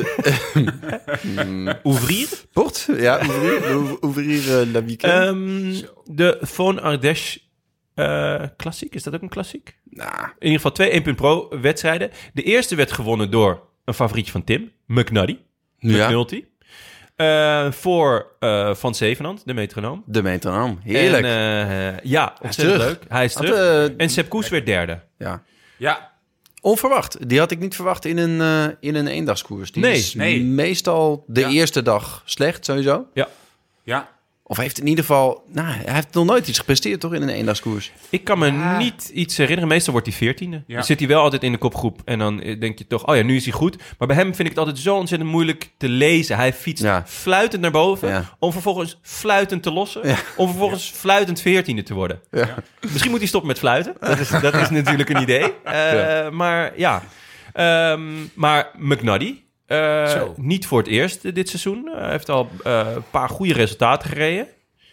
Ouvrir? Port? Ja, ouvrir la weekend. De Von Ardèche klassiek. Is dat ook een klassiek? Nou, In ieder geval 2 1 Pro wedstrijden. De eerste werd gewonnen door een favorietje van Tim, McNuddy. McNulty. Voor Van Zevenand, de metronoom. de metronoom. Heerlijk. En, ontzettend terug. leuk. Hij is Had, terug. En Sepp Koes werd derde. ja. Ja, Onverwacht. Die had ik niet verwacht in een eendagskoers. Die Nee, is nee. meestal de eerste dag slecht, sowieso. ja. Of heeft in ieder geval... Nou, hij heeft nog nooit iets gepresteerd, toch, in een eendagskoers? Ik kan me niet iets herinneren. Meestal wordt hij 14e. Ja. Dan zit hij wel altijd in de kopgroep. En dan denk je toch, oh ja, nu is hij goed. Maar bij hem vind ik het altijd zo ontzettend moeilijk te lezen. Hij fietst fluitend naar boven. Ja. Om vervolgens fluitend te lossen. Ja. Om vervolgens fluitend 14e te worden. Ja. Misschien moet hij stoppen met fluiten. Dat is natuurlijk een idee. Maar ja. Maar McNuddy... niet voor het eerst dit seizoen. Hij heeft al een paar goede resultaten gereden.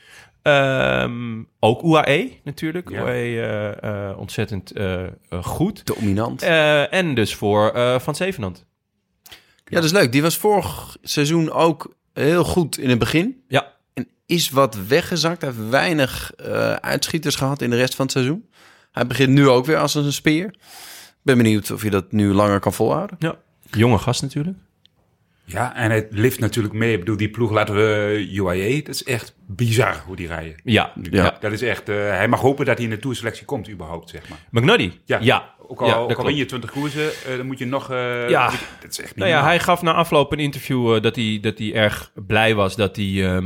Ook UAE natuurlijk. Ja. UAE ontzettend goed. Dominant. En dus voor Van Zevenand. Ja, dat is leuk. Die was vorig seizoen ook heel goed in het begin. Ja. En is wat weggezakt. Hij heeft weinig uitschieters gehad in de rest van het seizoen. Hij begint nu ook weer als een speer. Ik ben benieuwd of je dat nu langer kan volhouden. Ja. Jonge gast natuurlijk. Ja, en het lift natuurlijk mee. Ik bedoel, die ploeg laten we UAE. Dat is echt bizar hoe die rijden. Ja. Dat is echt... hij mag hopen dat hij in de tourselectie komt überhaupt, zeg maar. McNuddy? Ja. Ook Ja, al dat win klopt. je 20 koersen, dan moet je nog... Ja. Dat is echt niet Nou ja, normaal. hij gaf na afloop een interview dat hij erg blij was dat hij,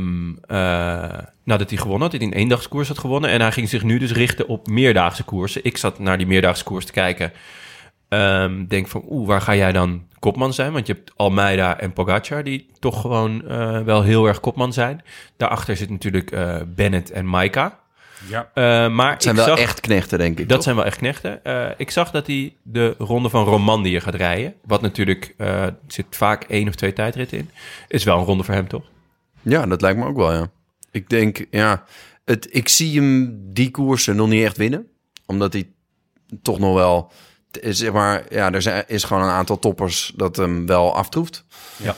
dat hij gewonnen had. Dat hij een eendagskoers had gewonnen. En hij ging zich nu dus richten op meerdaagse koersen. Ik zat naar die meerdaagse koers te kijken. Denk van, waar ga jij dan kopman zijn? Want je hebt Almeida en Pogacar die toch gewoon wel heel erg kopman zijn. Daarachter zit natuurlijk Bennett en Maika. Ja. Maar Het zijn ik wel zag, echt knechten, denk ik. dat toch? zijn wel echt knechten. Ik zag dat hij de ronde van Romandie gaat rijden. Wat natuurlijk, er zit vaak 1 of 2 tijdritten in. Is wel een ronde voor hem, toch? Ja, dat lijkt me ook wel, ja. Ik denk, ja... Ik zie hem die koersen nog niet echt winnen. Omdat hij toch nog wel... Zeg maar, ja, is gewoon een aantal toppers dat hem wel aftroeft. Ja.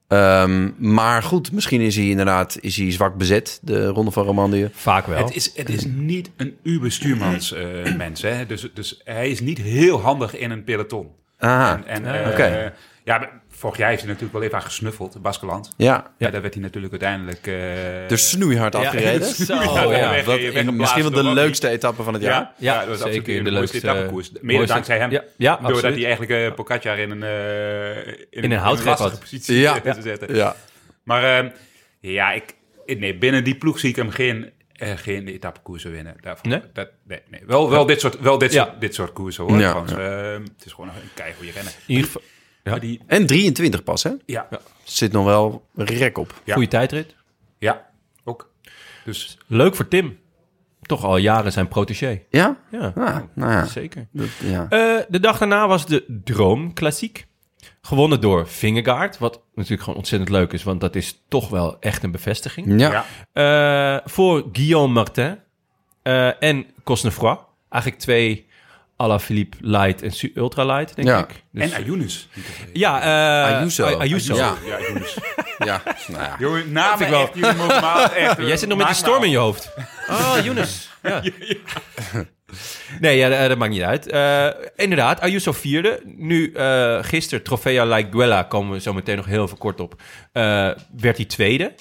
Maar goed, misschien is hij inderdaad zwak bezet, de Ronde van Romandie. Vaak wel. Het is niet een uberstuurmans mens, hè. Dus hij is niet heel handig in een peloton. Aha, oké. Ja, vorig jaar heeft hij natuurlijk wel even aan gesnuffeld, Baskeland. Ja, Ja, daar werd hij natuurlijk uiteindelijk... dus snoeihard afgereden. Misschien wel de leukste etappe van het jaar. Ja, dat was zeker absoluut de de mooiste leukste, etappekoers. Mede dankzij hem. Ja, Doordat absoluut. hij eigenlijk Pogacar in een houtgreep lastige had. positie Ja. te zetten. Ja. Maar binnen die ploeg zie ik hem geen etappekoersen winnen. Daarvan, Nee? Nee. Wel Ja. dit soort koersen, hoor. Ja. Trouwens. Het is gewoon een keigoede renner. In ieder geval, Maar die, En 23 pas, hè? ja, Zit nog wel rek op. Ja. goede tijdrit. ook. Dus Leuk voor Tim. Toch al jaren zijn protégé. Ja? Ja, Nou ja. zeker. Ja. De dag daarna was de Droom Klassiek. Gewonnen door Vingegaard. Wat natuurlijk gewoon ontzettend leuk is. Want dat is toch wel echt een bevestiging. Ja. Voor Guillaume Martin en Cosnefroid. Eigenlijk 2 Alaphilippe Light en Ultra Light, denk Ja. ik. Dus, en Ayunis. ja, Ayuso. Ayuso. Ja. Ja, Ayunis. Ja, nou ja. Jongen, namen ik wel. echt, jullie mogen maar echt... Jij zit nog met die storm in je hoofd. Oh, Younes. Ja. Nee, ja, dat maakt niet uit. Inderdaad, Ayuso 4e. Nu, gisteren, Trofeo La Guella, komen we zo meteen nog heel veel kort op. Werd hij 2e.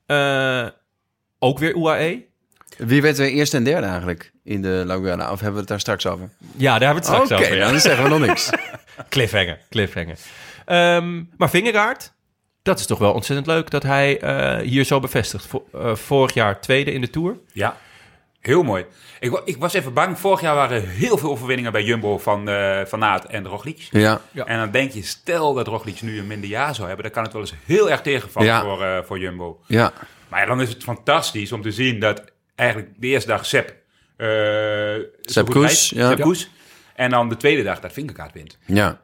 Ook weer UAE. Wie werd er eerste en derde eigenlijk in de Laguna? Of hebben we het daar straks over? Ja, daar hebben we het straks over. Ja. dan zeggen we nog niks. Cliffhanger. Maar Vingegaard, dat is toch wel ontzettend leuk dat hij hier zo bevestigt. Vorig jaar 2e in de Tour. Ja, heel mooi. Ik was even bang. Vorig jaar waren heel veel overwinningen bij Jumbo van Aert en Roglic. Ja. En dan denk je, stel dat Roglic nu een minder jaar zou hebben, dan kan het wel eens heel erg tegenvallen voor Jumbo. Ja. Maar ja, dan is het fantastisch om te zien dat eigenlijk de eerste dag Sepp Koes, ja. Sepp Koes. En dan de tweede dag dat Vingegaard wint. Ja.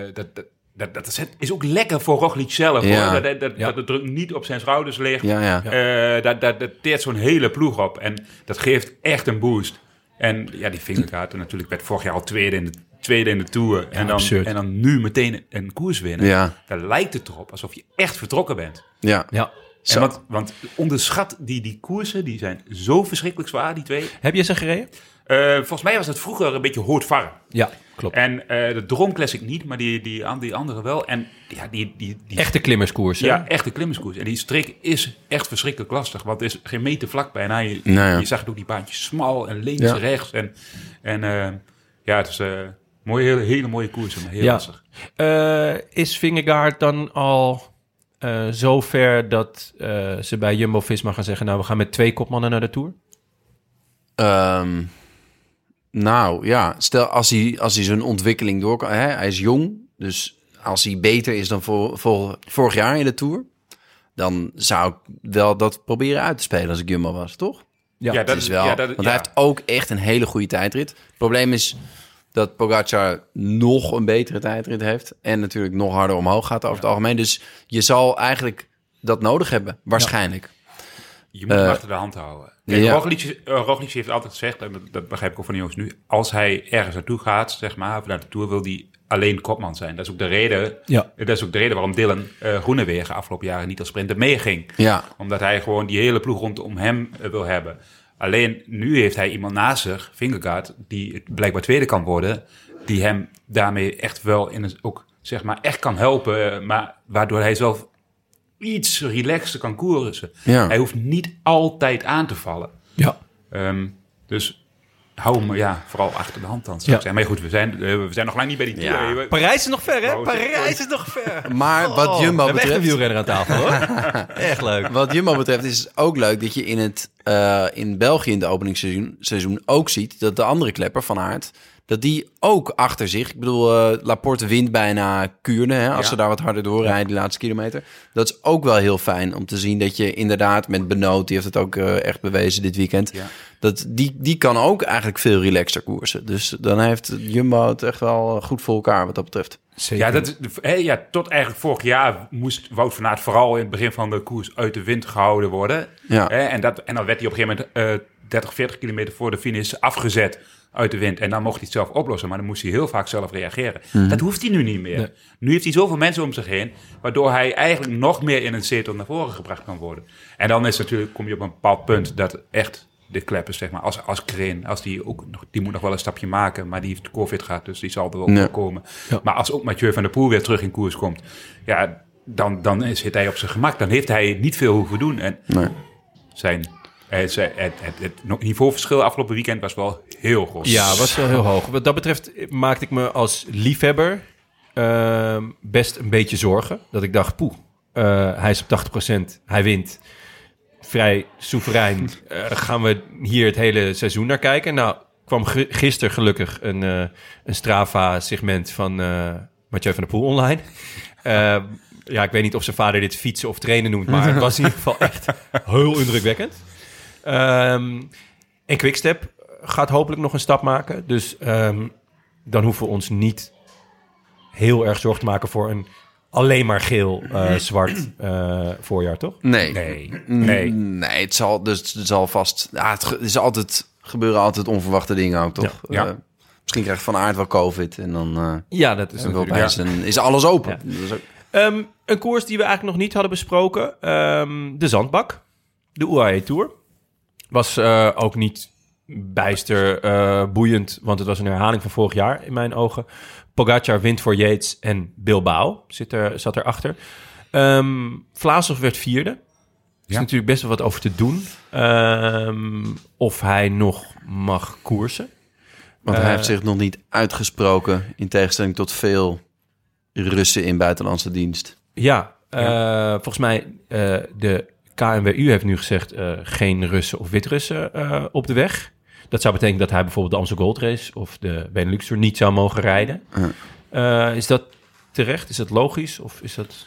Dat is ook lekker voor Roglic zelf. Ja. Hoor. Dat de druk niet op zijn schouders ligt. Ja. Dat teert zo'n hele ploeg op. En dat geeft echt een boost. En ja, die Vingegaard natuurlijk werd vorig jaar al tweede in de Tour. En dan nu meteen een koers winnen. Ja. Dan lijkt het erop alsof je echt vertrokken bent. Ja. Ja. En want onderschat die koersen, die zijn zo verschrikkelijk zwaar, die twee. Heb je ze gereden? Volgens mij was het vroeger een beetje Hoortvarren. Ja, klopt. En de Droom Classic niet, maar die andere wel. En ja, die echte klimmerskoers, hè? Ja, echte klimmerskoers. En die strik is echt verschrikkelijk lastig, want er is geen meter vlak bijna. Je zag het ook die baantjes smal en links en rechts. En het is hele mooie koersen, maar heel lastig. Is Vingegaard dan al zo ver dat ze bij Jumbo-Visma gaan zeggen... nou, we gaan met 2 kopmannen naar de Tour? Nou ja, stel als hij zijn ontwikkeling door kan... hij is jong, dus als hij beter is dan vorig jaar in de Tour... dan zou ik wel dat proberen uit te spelen als ik Jumbo was, toch? Ja, dat is wel. Want hij heeft ook echt een hele goede tijdrit. Het probleem is dat Pogacar nog een betere tijdrit heeft... en natuurlijk nog harder omhoog gaat over het algemeen. Dus je zal eigenlijk dat nodig hebben, waarschijnlijk. Je moet hem achter de hand houden. Roglic heeft altijd gezegd, en dat begrijp ik ook van de jongens nu... als hij ergens naartoe gaat, zeg maar, of naar de Tour... wil hij alleen kopman zijn. Dat is ook de reden, waarom Dylan Groenewegen afgelopen jaren niet als sprinter meeging. Ja. Omdat hij gewoon die hele ploeg rondom hem wil hebben. Alleen nu heeft hij iemand naast zich, Vingegaard... die blijkbaar tweede kan worden... die hem daarmee echt wel ook zeg maar echt kan helpen... maar waardoor hij zelf iets relaxter kan koersen. Ja. Hij hoeft niet altijd aan te vallen. Ja. Dus hou hem vooral achter de hand dan. Ja. Maar goed, we zijn nog lang niet bij die Tour. Ja. Parijs is nog ver, hè? Parijs is nog ver. Maar wat Jumbo betreft... We hebben echt een wielrenner aan tafel, hoor. Echt leuk. Wat Jumbo betreft is het ook leuk dat je in België in de openingsseizoen ook ziet... dat de andere klepper, Van Aert... dat die ook achter zich... Ik bedoel, Laporte wint bijna Kuurne... Hè, als ze daar wat harder doorrijden, die laatste kilometer. Dat is ook wel heel fijn om te zien dat je inderdaad met Benoot... die heeft het ook echt bewezen dit weekend... Ja. Dat die kan ook eigenlijk veel relaxter koersen. Dus dan heeft Jumbo het echt wel goed voor elkaar wat dat betreft. Zeker. Tot eigenlijk vorig jaar moest Wout van Aert... vooral in het begin van de koers uit de wind gehouden worden. Ja. En dan werd hij op een gegeven moment 30, 40 kilometer voor de finish afgezet... uit de wind. En dan mocht hij het zelf oplossen. Maar dan moest hij heel vaak zelf reageren. Mm-hmm. Dat hoeft hij nu niet meer. Nee. Nu heeft hij zoveel mensen om zich heen... waardoor hij eigenlijk nog meer in een zetel naar voren gebracht kan worden. En dan is natuurlijk, kom je op een bepaald punt... dat echt de kleppers, zeg maar, als Kreen... die moet nog wel een stapje maken... maar die heeft COVID gehad, dus die zal er wel komen. Ja. Maar als ook Mathieu van der Poel weer terug in koers komt... ja, dan zit hij op zijn gemak. Dan heeft hij niet veel hoeven doen. En het niveauverschil afgelopen weekend was wel heel groot. Ja, was wel heel hoog. Wat dat betreft maakte ik me als liefhebber best een beetje zorgen. Dat ik dacht, hij is op 80%, hij wint. Vrij soeverein. Gaan we hier het hele seizoen naar kijken? Nou, kwam gisteren gelukkig een Strava-segment van Mathieu van der Poel online. Ik weet niet of zijn vader dit fietsen of trainen noemt, maar het was in ieder geval echt heel indrukwekkend. En Quickstep gaat hopelijk nog een stap maken. Dus dan hoeven we ons niet heel erg zorgen te maken voor een alleen maar geel-zwart voorjaar, toch? Nee, het zal vast... Ja, gebeuren altijd onverwachte dingen ook, toch? Ja. Misschien krijgt Van Aert wel COVID en dan... dat is natuurlijk... is alles open. Ja. Dat is ook... een koers die we eigenlijk nog niet hadden besproken. De Zandbak. De UAE Tour. Was ook niet bijster boeiend, want het was een herhaling van vorig jaar in mijn ogen. Pogacar wint voor Yates en Bilbao zat erachter. Vlaasov werd vierde. Er is natuurlijk best wel wat over te doen. Of hij nog mag koersen. Want hij heeft zich nog niet uitgesproken in tegenstelling tot veel Russen in buitenlandse dienst. Volgens mij de KNWU heeft nu gezegd geen Russen of Wit-Russen op de weg. Dat zou betekenen dat hij bijvoorbeeld de Amstel Gold Race of de Benelux Tour niet zou mogen rijden. Is dat terecht? Is dat logisch? Of is dat...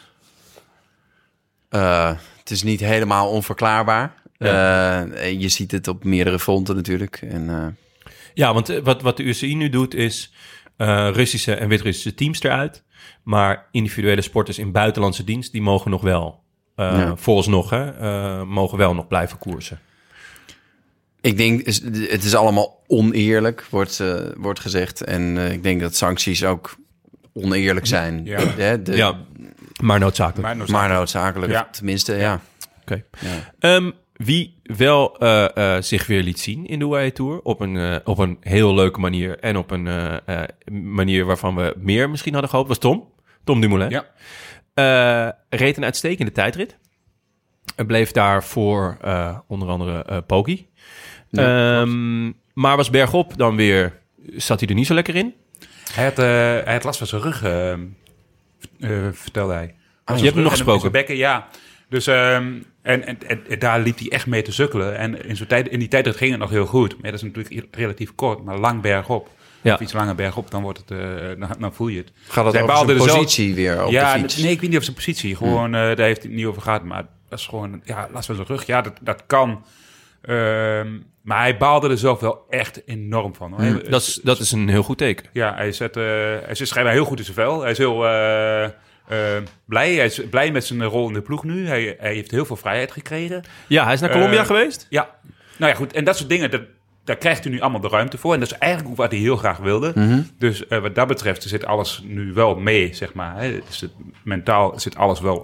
Het is niet helemaal onverklaarbaar. Ja. Je ziet het op meerdere fronten natuurlijk. Ja, want wat de UCI nu doet is Russische en Wit-Russische teams eruit. Maar individuele sporters in buitenlandse dienst, die mogen nog wel... vooralsnog, mogen wel nog blijven koersen. Ik denk, het is allemaal oneerlijk, wordt gezegd. En ik denk dat sancties ook oneerlijk zijn. Maar noodzakelijk. Maar noodzakelijk, tenminste, Oké. Ja. Wie wel zich weer liet zien in de UAE Tour op een heel leuke manier en op een manier waarvan we meer misschien hadden gehoopt, was Tom Dumoulin. Ja. Reed een uitstekende tijdrit. Bleef daar voor onder andere Poggi. Maar was bergop dan weer, zat hij er niet zo lekker in. Hij had last van zijn rug, vertelde hij. Je hebt hem nog gesproken. Zijn bekken, ja. Dus en daar liep hij echt mee te sukkelen. En in die tijd ging het nog heel goed. Maar dat is natuurlijk relatief kort, maar lang bergop. Ja. Of iets langer bergop, dan wordt het, dan voel je het. Gaat het Zij over baalde zijn er zelf- positie weer op de fiets? Nee, ik weet niet over zijn positie. Gewoon, daar heeft hij het niet over gehad. Maar dat is gewoon, last van zijn rug. Ja, dat kan. Maar hij baalde er zelf wel echt enorm van. Hoor. Dat is een heel goed teken. Ja, hij zit schijnbaar heel goed in zijn vel. Hij is heel blij. Hij is blij met zijn rol in de ploeg nu. Hij heeft heel veel vrijheid gekregen. Ja, hij is naar Colombia geweest. Ja, nou ja, goed. En dat soort dingen, daar krijgt hij nu allemaal de ruimte voor. En dat is eigenlijk ook wat hij heel graag wilde. Mm-hmm. Dus wat dat betreft zit alles nu wel mee, zeg maar. Hè. Mentaal zit alles wel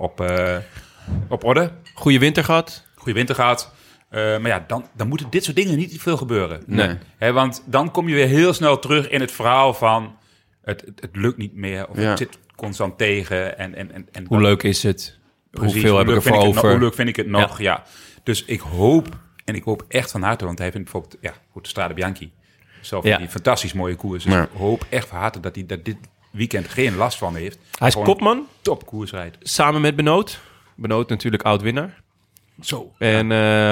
op orde. Goede winter gehad. Goede winter gehad. Maar ja, dan moeten dit soort dingen niet veel gebeuren. Nee. Hè, want dan kom je weer heel snel terug in het verhaal van... Het lukt niet meer, of het zit constant tegen. En Hoe leuk is het? precies, Hoeveel heb ik ervoor over? Hoe leuk vind ik het nog, ja. Dus ik hoop echt van harte... want hij vindt bijvoorbeeld de Strade Bianchi... zelf die fantastisch mooie koers. Dus ik hoop echt van harte dat hij dit weekend geen last van heeft. Hij is Gewoon kopman. Top koers rijdt. Samen met Benoot. Benoot natuurlijk oud-winnaar. Zo. En,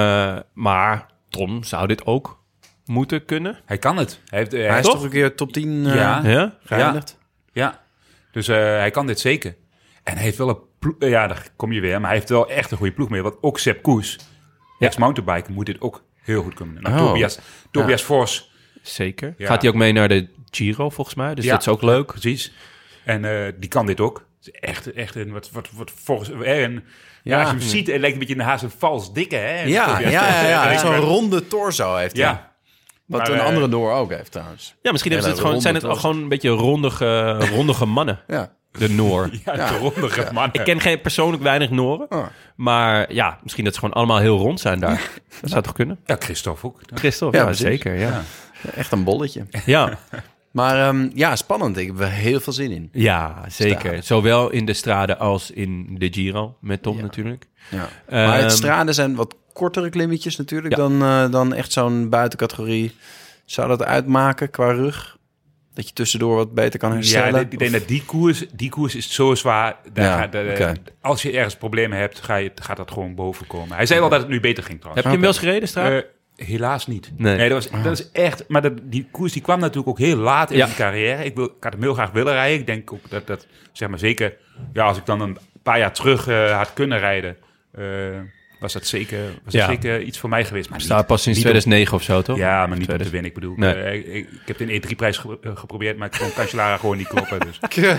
maar Tom zou dit ook moeten kunnen. Hij kan het. Hij Hij is toch een keer top 10 Ja? geëindigd? Ja, dus hij kan dit zeker. En hij heeft wel een ploeg... Ja, daar kom je weer. Maar hij heeft wel echt een goede ploeg mee. Want ook Sepp Koes, ex-mountainbiker, moet dit ook heel goed kunnen. Nou, Tobias Vos. Zeker. Ja. Gaat hij ook mee naar de Giro, volgens mij? Dus dat is ook leuk. Precies. En die kan dit ook. Het is echt een wat volgens... als je hem ziet, het lijkt een beetje haast een vals dikke, hè? Ja. Zo'n ronde torso heeft hij. Ja. Wat Maar, een andere Noor ook heeft trouwens. Ja, misschien hebben ze zijn het gewoon een beetje rondige mannen. Ja. De Noor. Ja, de rondige man. Ik ken persoonlijk weinig Nooren. Oh. Maar ja, misschien dat ze gewoon allemaal heel rond zijn daar. Dat zou toch kunnen? Ja, Christophe ook. Christophe, Ja, ja, precies. zeker. Ja. Echt een bolletje. Ja. Maar spannend. Ik heb er heel veel zin in. Ja, zeker. Strade. Zowel in de Strade als in de Giro. Met Tom natuurlijk. Ja. Maar het straden zijn wat kortere klimmetjes natuurlijk dan echt zo'n buitencategorie. Zou dat uitmaken qua rug? Dat je tussendoor wat beter kan herstellen? Ja, ik denk dat die koers is zo zwaar. Als je ergens problemen hebt, gaat dat gewoon boven komen. Hij zei wel dat het nu beter ging trouwens. Heb je hem wel eens gereden, Strade? Helaas niet. Nee. Dat is echt... Maar die koers die kwam natuurlijk ook heel laat in mijn carrière. Ik had hem heel graag willen rijden. Ik denk ook dat zeg maar zeker... Ja, als ik dan een paar jaar terug had kunnen rijden... was dat zeker iets voor mij geweest. Maar Staat pas sinds 2009 of zo, toch? Ja, maar niet om te winnen. Ik bedoel, Nee. ik heb de E3-prijs geprobeerd... maar ik kon Cancellara gewoon niet kloppen. Dus.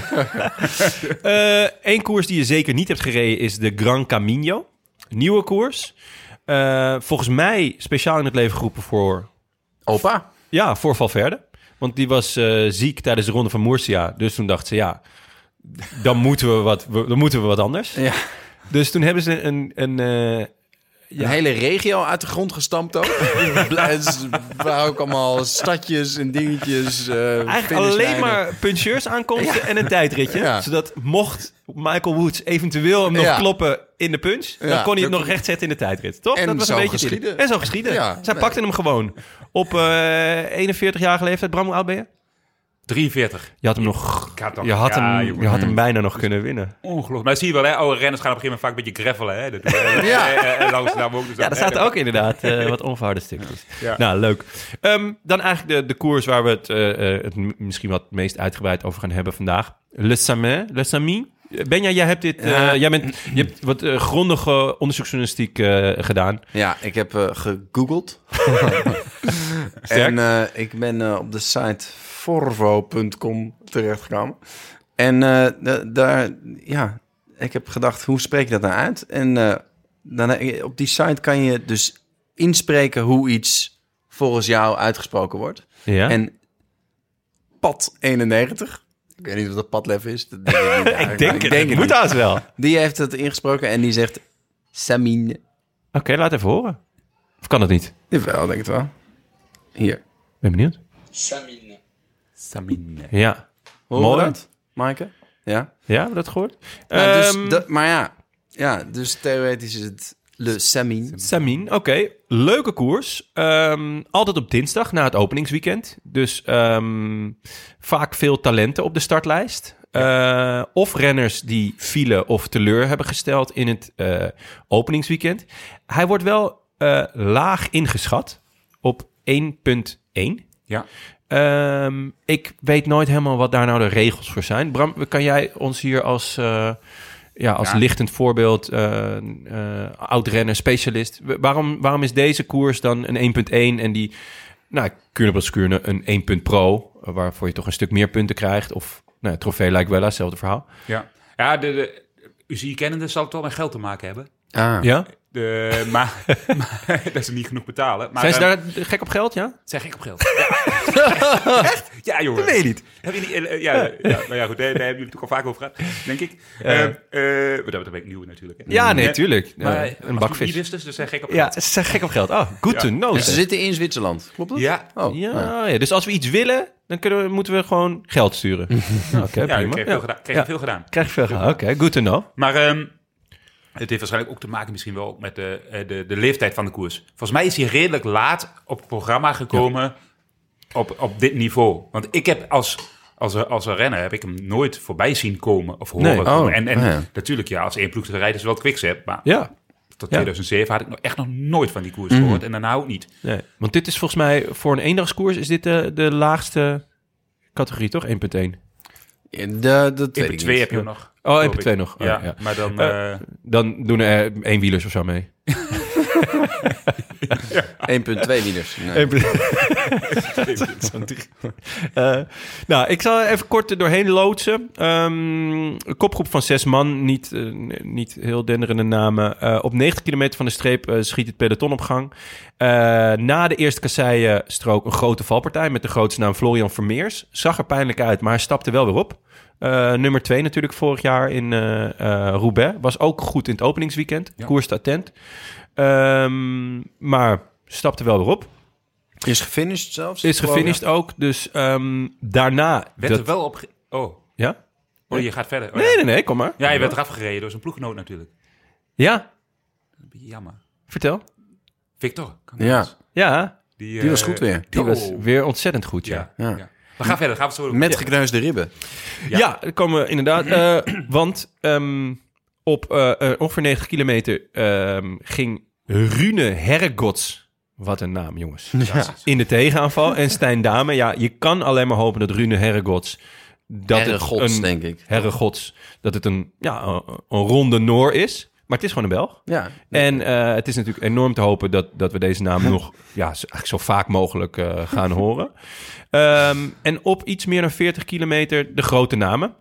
Eén koers die je zeker niet hebt gereden is de Gran Camino. Nieuwe koers. Volgens mij speciaal in het leven geroepen voor... Opa? Ja, voor Valverde. Want die was ziek tijdens de Ronde van Murcia. Dus toen dachten ze, dan moeten we wat anders. Ja. Dus toen hebben ze een hele regio uit de grond gestampt ook. Het waren ook allemaal stadjes en dingetjes. eigenlijk alleen maar puncheurs aankomsten en een tijdritje. Ja. Zodat mocht Michael Woods eventueel hem nog kloppen in de punch... dan kon hij het nog rechtzetten in de tijdrit. Toch? En dat was zo een beetje geschieden. En zo geschieden. Ja, Zij pakten hem gewoon. Op 41-jarige leeftijd. Bram, hoe oud ben je? 43. Je had hem nog... Je had hem bijna nog kunnen winnen. Ongelooflijk. Maar zie je wel, hè? Oude renners gaan op een gegeven moment vaak een beetje greffelen. Hè? Ja, daar zaten ook inderdaad wat onverharde stukjes. Ja. Nou, leuk. Dan eigenlijk de koers waar we het misschien wat meest uitgebreid over gaan hebben vandaag. Le Samin. Benja, jij hebt dit... je hebt wat grondige onderzoeksjournalistiek gedaan. Ja, ik heb gegoogeld. En ik ben op de site forvo.com terechtgekomen. En daar, ik heb gedacht, hoe spreek je dat nou uit? En op die site kan je dus inspreken hoe iets volgens jou uitgesproken wordt. Ja? En Pat 91... Ik weet niet of dat Padlef is. Dat denk ik niet. Ik denk het moet haast wel. Die heeft het ingesproken en die zegt... Samin Oké, laat even horen. Of kan dat niet? Jawel, denk het wel. Hier. Ben benieuwd. Samine. Ja. Hoor je Mooi. dat, Maaike? Ja? Ja, hebben we dat gehoord? Dus theoretisch is het Le Samin. Samin, oké. Leuke koers. Altijd op dinsdag na het openingsweekend. Dus vaak veel talenten op de startlijst. Of renners die vielen of teleur hebben gesteld in het openingsweekend. Hij wordt wel laag ingeschat op 1,1. Ja. Ik weet nooit helemaal wat daar nou de regels voor zijn. Bram, kan jij ons hier als lichtend voorbeeld, oud-renner, specialist... Waarom is deze koers dan een 1,1 en die... Kuurne een 1 punt pro, waarvoor je toch een stuk meer punten krijgt? Of trofee lijkt wel, hetzelfde verhaal. Ja, de UCI kennende zal het wel met geld te maken hebben. Ja? Maar dat ze niet genoeg betalen. Maar, zijn ze daar gek op geld, ja? Zijn gek op geld. Ja. Echt? Ja, jongen. Dat weet je niet. Heb je niet... Nou ja, goed, daar hebben jullie natuurlijk al vaak over gehad, denk ik. Dat ben ik nieuw natuurlijk. Hè. Ja, nee, tuurlijk. Maar een bakvis. Die wist dus ze zijn gek op Ja, geld. ze zijn gek op geld. Oh, good to know. En ze zitten in Zwitserland, klopt dat? Ja. Oh, Ja, dus als we iets willen, dan moeten we gewoon geld sturen. Oké, Ja, prima. ik kreeg veel gedaan. Krijg je veel gedaan. Oké, good to know. Maar het heeft waarschijnlijk ook te maken misschien wel met de leeftijd van de koers. Volgens mij is hij redelijk laat op het programma gekomen op dit niveau. Want ik heb als een renner heb ik hem nooit voorbij zien komen of horen komen. En natuurlijk, als één ploeg te rijden is wel Quickstep. Maar tot 2007 had ik echt nog nooit van die koers gehoord. En daarna ook niet. Nee, want dit is volgens mij voor een eendagskoers is dit de laagste categorie, toch? 1,1. Dat weet ik 2 niet. heb je nog. Oh, 1,2 nog. Oh, Ja, maar dan... dan doen er eenwielers of zo mee. 1,2 wielers. Nee. Ik zal even kort er doorheen loodsen. Een kopgroep van 6 man, niet heel denderende namen. Op 90 kilometer van de streep schiet het peloton op gang. Na de eerste kasseienstrook een grote valpartij met de grootste naam Florian Vermeers. Zag er pijnlijk uit, maar hij stapte wel weer op. Nummer 2 natuurlijk vorig jaar in Roubaix. Was ook goed in het openingsweekend. Ja. Koers attent. Maar stapte wel weer op. Is gefinished zelfs? Is gefinished ook. Dus daarna... Werd er wel op... Ja? Je gaat verder. Nee, kom maar. Ja, je werd eraf gereden door zijn ploeggenoot natuurlijk. Ja? Jammer. Vertel. Victor. Ja. Die was goed weer. Die was weer ontzettend goed, ja. We gaan verder. Gaan we zo met gekneusde ribben. Ja, dat komen we inderdaad. Want op ongeveer 90 kilometer ging Rune Herregods... Wat een naam, jongens. Ja. In de tegenaanval. En Stijn Dame. Ja, je kan alleen maar hopen dat Rune Herregods... denk ik. Herregods. Dat het een ronde Noor is. Maar het is gewoon een Belg. Ja. En het is natuurlijk enorm te hopen dat we deze naam nog eigenlijk zo vaak mogelijk gaan horen. En op iets meer dan 40 kilometer de grote namen.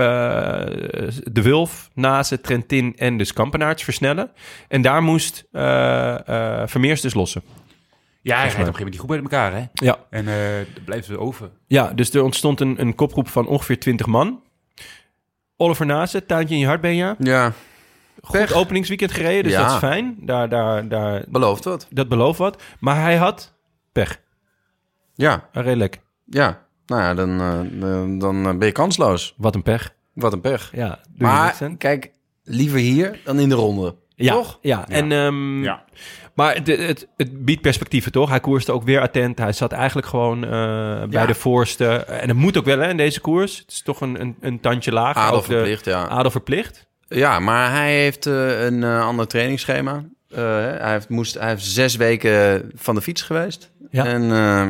De Wulf, Nase, Trentin en de Kampenaerts versnellen. En daar moest Vermeers dus lossen. Ja, hij rijdt op een gegeven moment die goed bij elkaar, hè? Ja. En daar blijven ze over. Ja, dus er ontstond een kopgroep van ongeveer 20 man. Oliver Nase, tuintje in je hart, Benja. Ja. Goed openingsweekend gereden, dus dat is fijn. Daar belooft wat. Dat belooft wat. Maar hij had pech. Ja. Redelijk. Ja. Nou ja, dan ben je kansloos. Wat een pech. Wat een pech. Ja. Maar kijk, liever hier dan in de ronde. Ja. Toch? Ja. En, maar het biedt perspectieven, toch? Hij koerste ook weer attent. Hij zat eigenlijk gewoon bij de voorste. En dat moet ook wel, hè, in deze koers. Het is toch een tandje lager. Adelverplicht, Adelverplicht. Ja, maar hij heeft een ander trainingsschema. Hij heeft 6 weken van de fiets geweest. Ja. En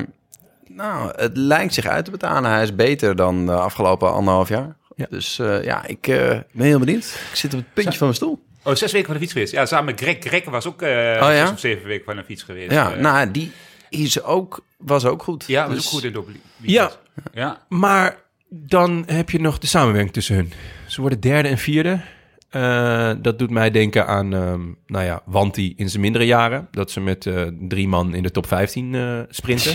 het lijkt zich uit te betalen. Hij is beter dan de afgelopen 1,5 jaar. Ja. Dus ik ben heel benieuwd. Ik zit op het puntje van mijn stoel. 6 weken van de fiets geweest. Ja, samen met Greg. Greg was ook 6 of 7 weken van de fiets geweest. Ja, die was ook goed. Ja, was ook goed in het weekend. Ja, maar dan heb je nog de samenwerking tussen hun. Ze worden 3e en 4e. Dat doet mij denken aan Wanty in zijn mindere jaren. Dat ze met 3 man in de top 15 sprinten.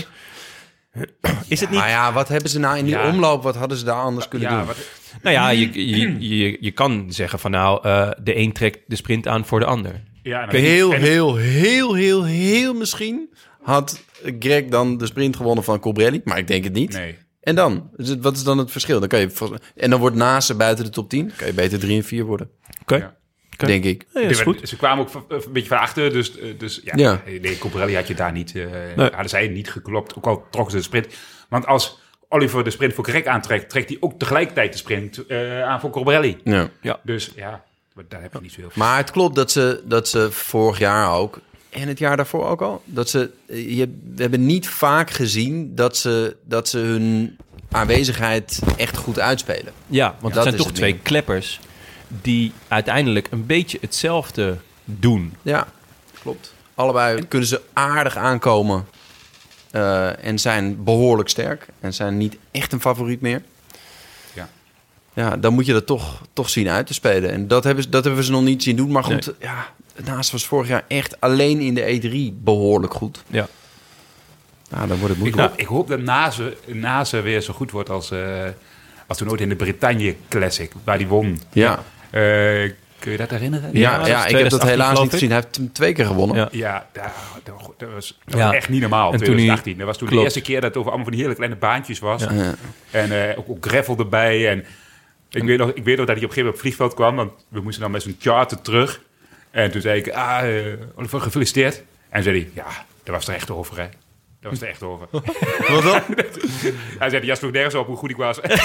Is het niet... Nou ja, wat hebben ze nou in die omloop? Wat hadden ze daar anders kunnen doen? Nou ja, je kan zeggen van de een trekt de sprint aan voor de ander. Ja, Heel misschien had Greg dan de sprint gewonnen van Colbrelli. Maar ik denk het niet. Nee. En dan? Wat is dan het verschil? Dan kan je, en dan wordt Nase buiten de top 10. Kan je beter 3 en 4 worden. Oké. Ja. Denk ik. Ja, is goed. Ze kwamen ook een beetje van achter, dus Ja. Nee, Colbrelli had je daar niet, hadden zij niet geklopt, ook al trokken ze de sprint. Want als Oliver de sprint voor Greg aantrekt, trekt hij ook tegelijkertijd de sprint aan voor Colbrelli. Ja. Dus ja, daar heb je niet zoveel. Maar het klopt dat ze vorig jaar ook, en het jaar daarvoor ook al, we hebben niet vaak gezien dat ze hun aanwezigheid echt goed uitspelen. Ja, want dat het zijn is toch het twee ding. kleppers die uiteindelijk een beetje hetzelfde doen. Ja, klopt. Allebei kunnen ze aardig aankomen en zijn behoorlijk sterk. En zijn niet echt een favoriet meer. Ja, dan moet je dat toch zien uit te spelen. En dat hebben we ze nog niet zien doen. Maar goed, Naast was vorig jaar echt alleen in de E3 behoorlijk goed. Ja. Nou, dan wordt het moeilijk. Ik hoop dat Nase weer zo goed wordt als toen ooit in de Bretagne Classic, waar hij won. Ja. Kun je dat herinneren? Ja, ik heb dat helaas niet gezien. Hij heeft hem 2 keer gewonnen. Ja, dat was echt niet normaal. En 2018. Dat was toen klopt. de eerste keer dat het over allemaal van die hele kleine baantjes was. Ja. En ook gravel erbij. En ik weet nog dat hij op een gegeven moment op het vliegveld kwam. Want we moesten dan met zo'n charter terug. En toen zei ik, Oliver, gefeliciteerd. En zei hij, ja, dat was er echt over, hè. Dat was er echt over. Wat dan? Hij zei, ja, sloeg nergens op hoe goed ik was. Ik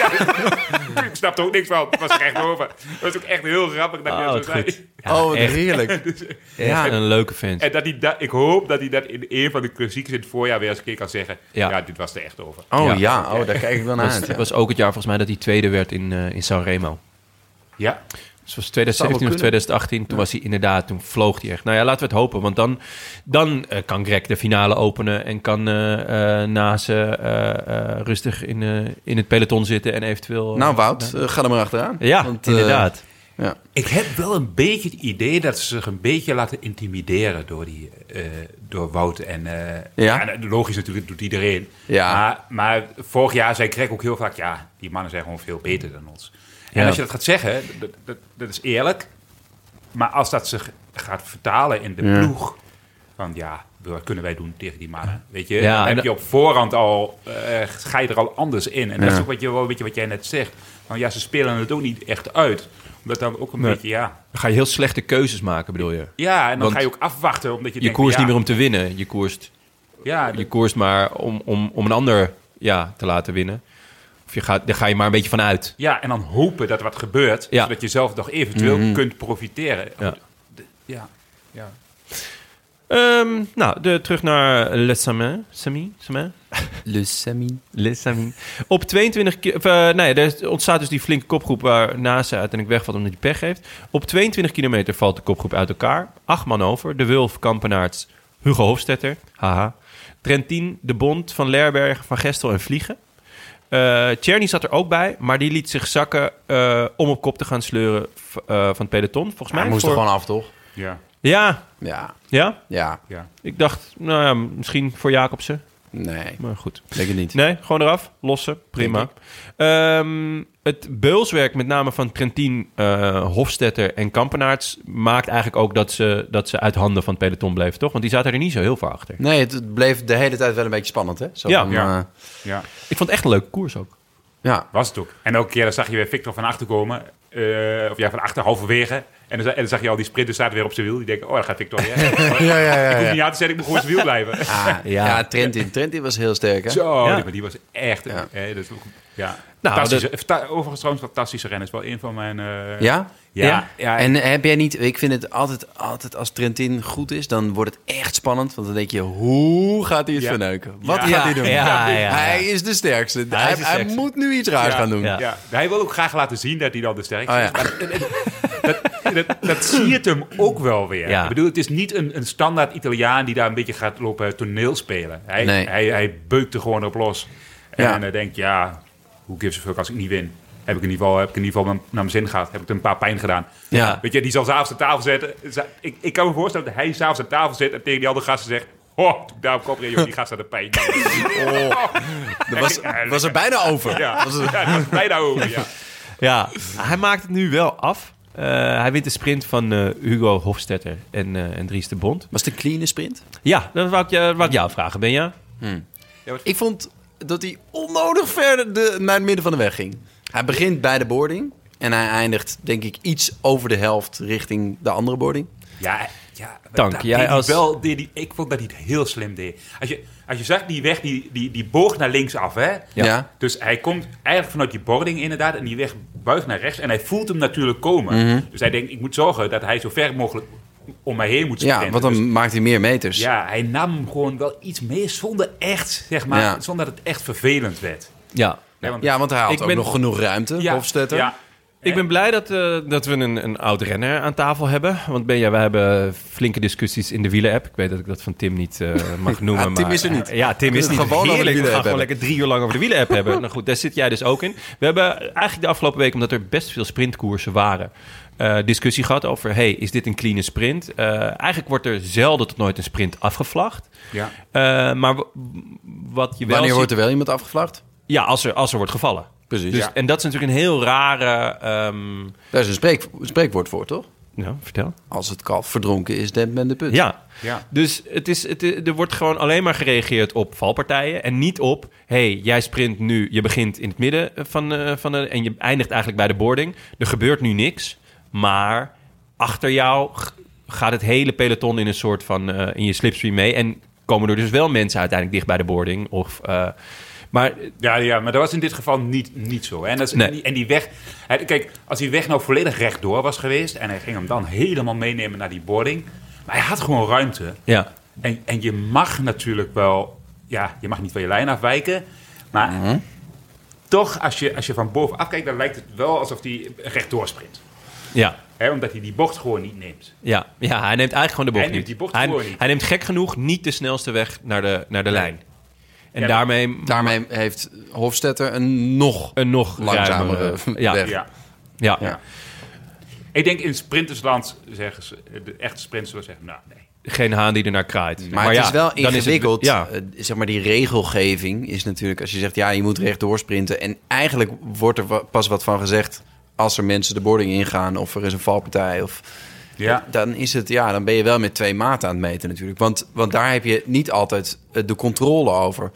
snapte ook niks van. Het was er echt over. Dat was ook echt heel grappig dat je dat zo zei. Ja, echt heerlijk. Ja, een leuke vent. En ik hoop dat hij dat in een van de klassiekers in het voorjaar weer eens een keer kan zeggen. Ja, dit was er echt over. Daar kijk ik wel naar uit. Het was ook het jaar volgens mij dat hij tweede werd in Sanremo. Ja. Dus was 2017 of 2018. Toen was hij inderdaad, toen vloog hij echt. Nou ja, laten we het hopen. Want dan kan Greg de finale openen en kan Nase rustig in het peloton zitten en eventueel... Nou Wout, ga er maar achteraan. Ja, want, inderdaad. Ja. Ik heb wel een beetje het idee dat ze zich een beetje laten intimideren door Wout. En logisch natuurlijk, doet iedereen. Ja. Maar vorig jaar zei Greg ook heel vaak, ja, die mannen zijn gewoon veel beter dan ons. En Ja. als je dat gaat zeggen, dat is eerlijk. Maar als dat zich gaat vertalen in de ploeg, van ja, wat kunnen wij doen tegen die mannen? Weet je, Ja, dan heb je op voorhand al, ga je er al anders in. En dat is ook wat jij net zegt. Van ja, ze spelen het ook niet echt uit. Omdat dan ook een beetje, Dan ga je heel slechte keuzes maken, bedoel je? Ja, en dan Want ga je ook afwachten. Omdat je denkt, koerst niet meer om te winnen. Je koerst maar om een ander te laten winnen. Of daar ga je maar een beetje van uit. Ja, en dan hopen dat er wat gebeurt. Ja. Zodat je zelf nog eventueel kunt profiteren. Terug naar Le Samin. Le Samin. Op 22... er ontstaat dus die flinke kopgroep waar Nase uiteindelijk wegvalt omdat hij pech heeft. Op 22 kilometer valt de kopgroep uit elkaar. 8 man over. De Wulf, Kampenaerts, Hugo Hofstetter. Haha. Trentin, De Bond, Van Lerberg, Van Gestel en Vliegen. Tjerny zat er ook bij, maar die liet zich zakken om op kop te gaan sleuren van het peloton. Volgens mij Hij moest er gewoon af, toch? Ja. Ja. Ja. Ja? Ja. Ik dacht, misschien voor Jacobsen. Nee. Maar goed. Denk het niet. Nee, gewoon eraf. Lossen. Prima. Het beulswerk met name van Trentin, Hofstetter en Kampenaerts maakt eigenlijk ook dat ze uit handen van het peloton bleven, toch? Want die zaten er niet zo heel ver achter. Nee, het bleef de hele tijd wel een beetje spannend, hè? Zo Ja. van, Ja. Ik vond het echt een leuke koers ook. Ja. Was het ook. En elke keer dan zag je weer Victor van achter komen. Van achter, halverwege. En dan zag je al die sprinters zaten weer op zijn wiel. Die denken, daar gaat Victor weer. Ik hoef niet aan te zetten, ik moet gewoon zijn wiel blijven. Ja, Trentin was heel sterk, hè? Zo, Ja. die was echt... Ja. dat is ook, ja. Nou, Overigens trouwens, fantastische rennen. Is wel een van mijn... Ja? Ja. En heb jij niet... Ik vind het altijd als Trentin goed is, dan wordt het echt spannend. Want dan denk je, hoe gaat hij het verneuken? Wat gaat hij doen? Ja. Hij is de sterkste. Hij moet nu iets raars gaan doen. Ja. Ja. Hij wil ook graag laten zien dat hij dan de sterkste Oh, is. ja. Maar dat siert hem ook wel weer. Ja. Ik bedoel, het is niet een standaard Italiaan die daar een beetje gaat lopen toneel spelen. Hij beukt er gewoon op los. En dan denk je, hoe gives a fuck als ik niet win? Heb ik in ieder geval naar mijn zin gehad. Heb ik er een paar pijn gedaan. Ja. Weet je, die zal s'avonds aan tafel zetten. Ik kan me voorstellen dat hij s'avonds aan tafel zit en tegen die andere gasten zegt... toen ik daar op kop reed, die gasten de pijn. Dat was er bijna over. Ja, dat was bijna over, ja. Ja, hij maakt het nu wel af. Hij wint de sprint van Hugo Hofstetter en Dries de Bond. Was het een clean sprint? Ja, dat wou ik jou vragen, Benja. Ik vond dat hij onnodig ver naar het midden van de weg ging. Hij begint bij de boarding en hij eindigt, denk ik, iets over de helft richting de andere boarding. Ja, Dank. Ik vond dat hij het heel slim deed. Als je zag die weg, die boog naar links af, hè? Ja. Dus hij komt eigenlijk vanuit die boarding inderdaad en die weg buigt naar rechts en hij voelt hem natuurlijk komen. Dus hij denkt, ik moet zorgen dat hij zo ver mogelijk om mij heen moet sprinten. Ja, want dan maakt hij meer meters. Ja, hij nam hem gewoon wel iets mee zonder echt, zonder dat het echt vervelend werd. Ja. Want hij had ook nog genoeg ruimte, Hofstetter. Ja. Ik ben blij dat we een oud renner aan tafel hebben. Want wij hebben flinke discussies in de wielen-app. Ik weet dat ik dat van Tim niet mag noemen. Tim maar, is er niet. Tim is niet. Gewoon over de Heerlijk. We gaan wielen-app gewoon lekker 3 uur lang over de wielen-app hebben. Nou goed, daar zit jij dus ook in. We hebben eigenlijk de afgelopen week, omdat er best veel sprintkoersen waren, discussie gehad over, is dit een clean sprint? Eigenlijk wordt er zelden tot nooit een sprint afgevlacht. Ja. Maar wat je wel Wanneer wordt er wel iemand afgevlacht? Ja, als er wordt gevallen. Precies. Dus, en dat is natuurlijk een heel rare... Daar is een spreekwoord voor, toch? Ja, vertel. Als het kalf verdronken is, dempt men de put. Ja. Dus er wordt gewoon alleen maar gereageerd op valpartijen en niet op, jij sprint nu, je begint in het midden van de en je eindigt eigenlijk bij de boarding. Er gebeurt nu niks, maar achter jou gaat het hele peloton in een soort van in je slipstream mee en komen er dus wel mensen uiteindelijk dicht bij de boarding of... Maar dat was in dit geval niet zo. Hè? En die weg... Kijk, als die weg nou volledig rechtdoor was geweest... en hij ging hem dan helemaal meenemen naar die boarding... maar hij had gewoon ruimte. Ja. En je mag natuurlijk wel... Ja, je mag niet van je lijn afwijken... maar toch, als je van bovenaf kijkt... dan lijkt het wel alsof hij rechtdoor sprint. Ja. Omdat hij die bocht gewoon niet neemt. Ja, hij neemt eigenlijk gewoon de bocht niet. Die bocht gewoon niet. Hij neemt gek genoeg niet de snelste weg naar de lijn. En daarmee heeft Hofstetter een nog langzamere weg. Ja. Ik denk in sprintersland zeggen ze, de echte sprinters zullen zeggen, nou nee. Geen haan die er naar kraait. Maar het is wel ingewikkeld. Is die regelgeving is natuurlijk... als je zegt, je moet rechtdoor sprinten... en eigenlijk wordt er pas wat van gezegd... als er mensen de boarding ingaan... of er is een valpartij of... Ja. Dan is het, dan ben je wel met 2 maten aan het meten natuurlijk. Want daar heb je niet altijd de controle over.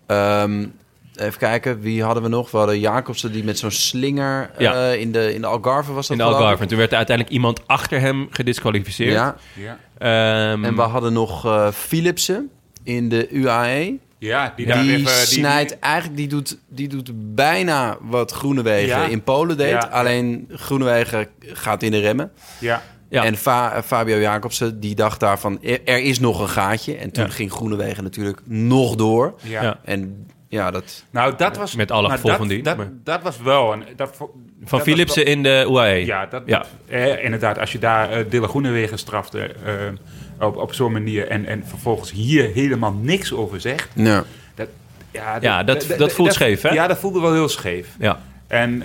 Even kijken, wie hadden we nog? We hadden Jacobsen die met zo'n slinger in de Algarve was dat. In de Algarve. En toen werd er uiteindelijk iemand achter hem gedisqualificeerd. Ja. En we hadden nog Philipsen in de UAE. Ja, die snijdt eigenlijk, die doet bijna wat Groenewegen in Polen deed. Ja. Alleen Groenewegen gaat in de remmen. Ja. En Fabio Jacobsen, die dacht daarvan, er is nog een gaatje. En toen ging Groenewegen natuurlijk nog door. Ja. En dat was... Met alle gevolgen van die. Dat was wel... Van Philipsen in de UAE. Ja, inderdaad. Als je daar Dylan Groenewegen strafte op zo'n manier... En vervolgens hier helemaal niks over zegt... Ja. Dat voelt scheef, hè? Ja, dat voelde wel heel scheef. Ja. En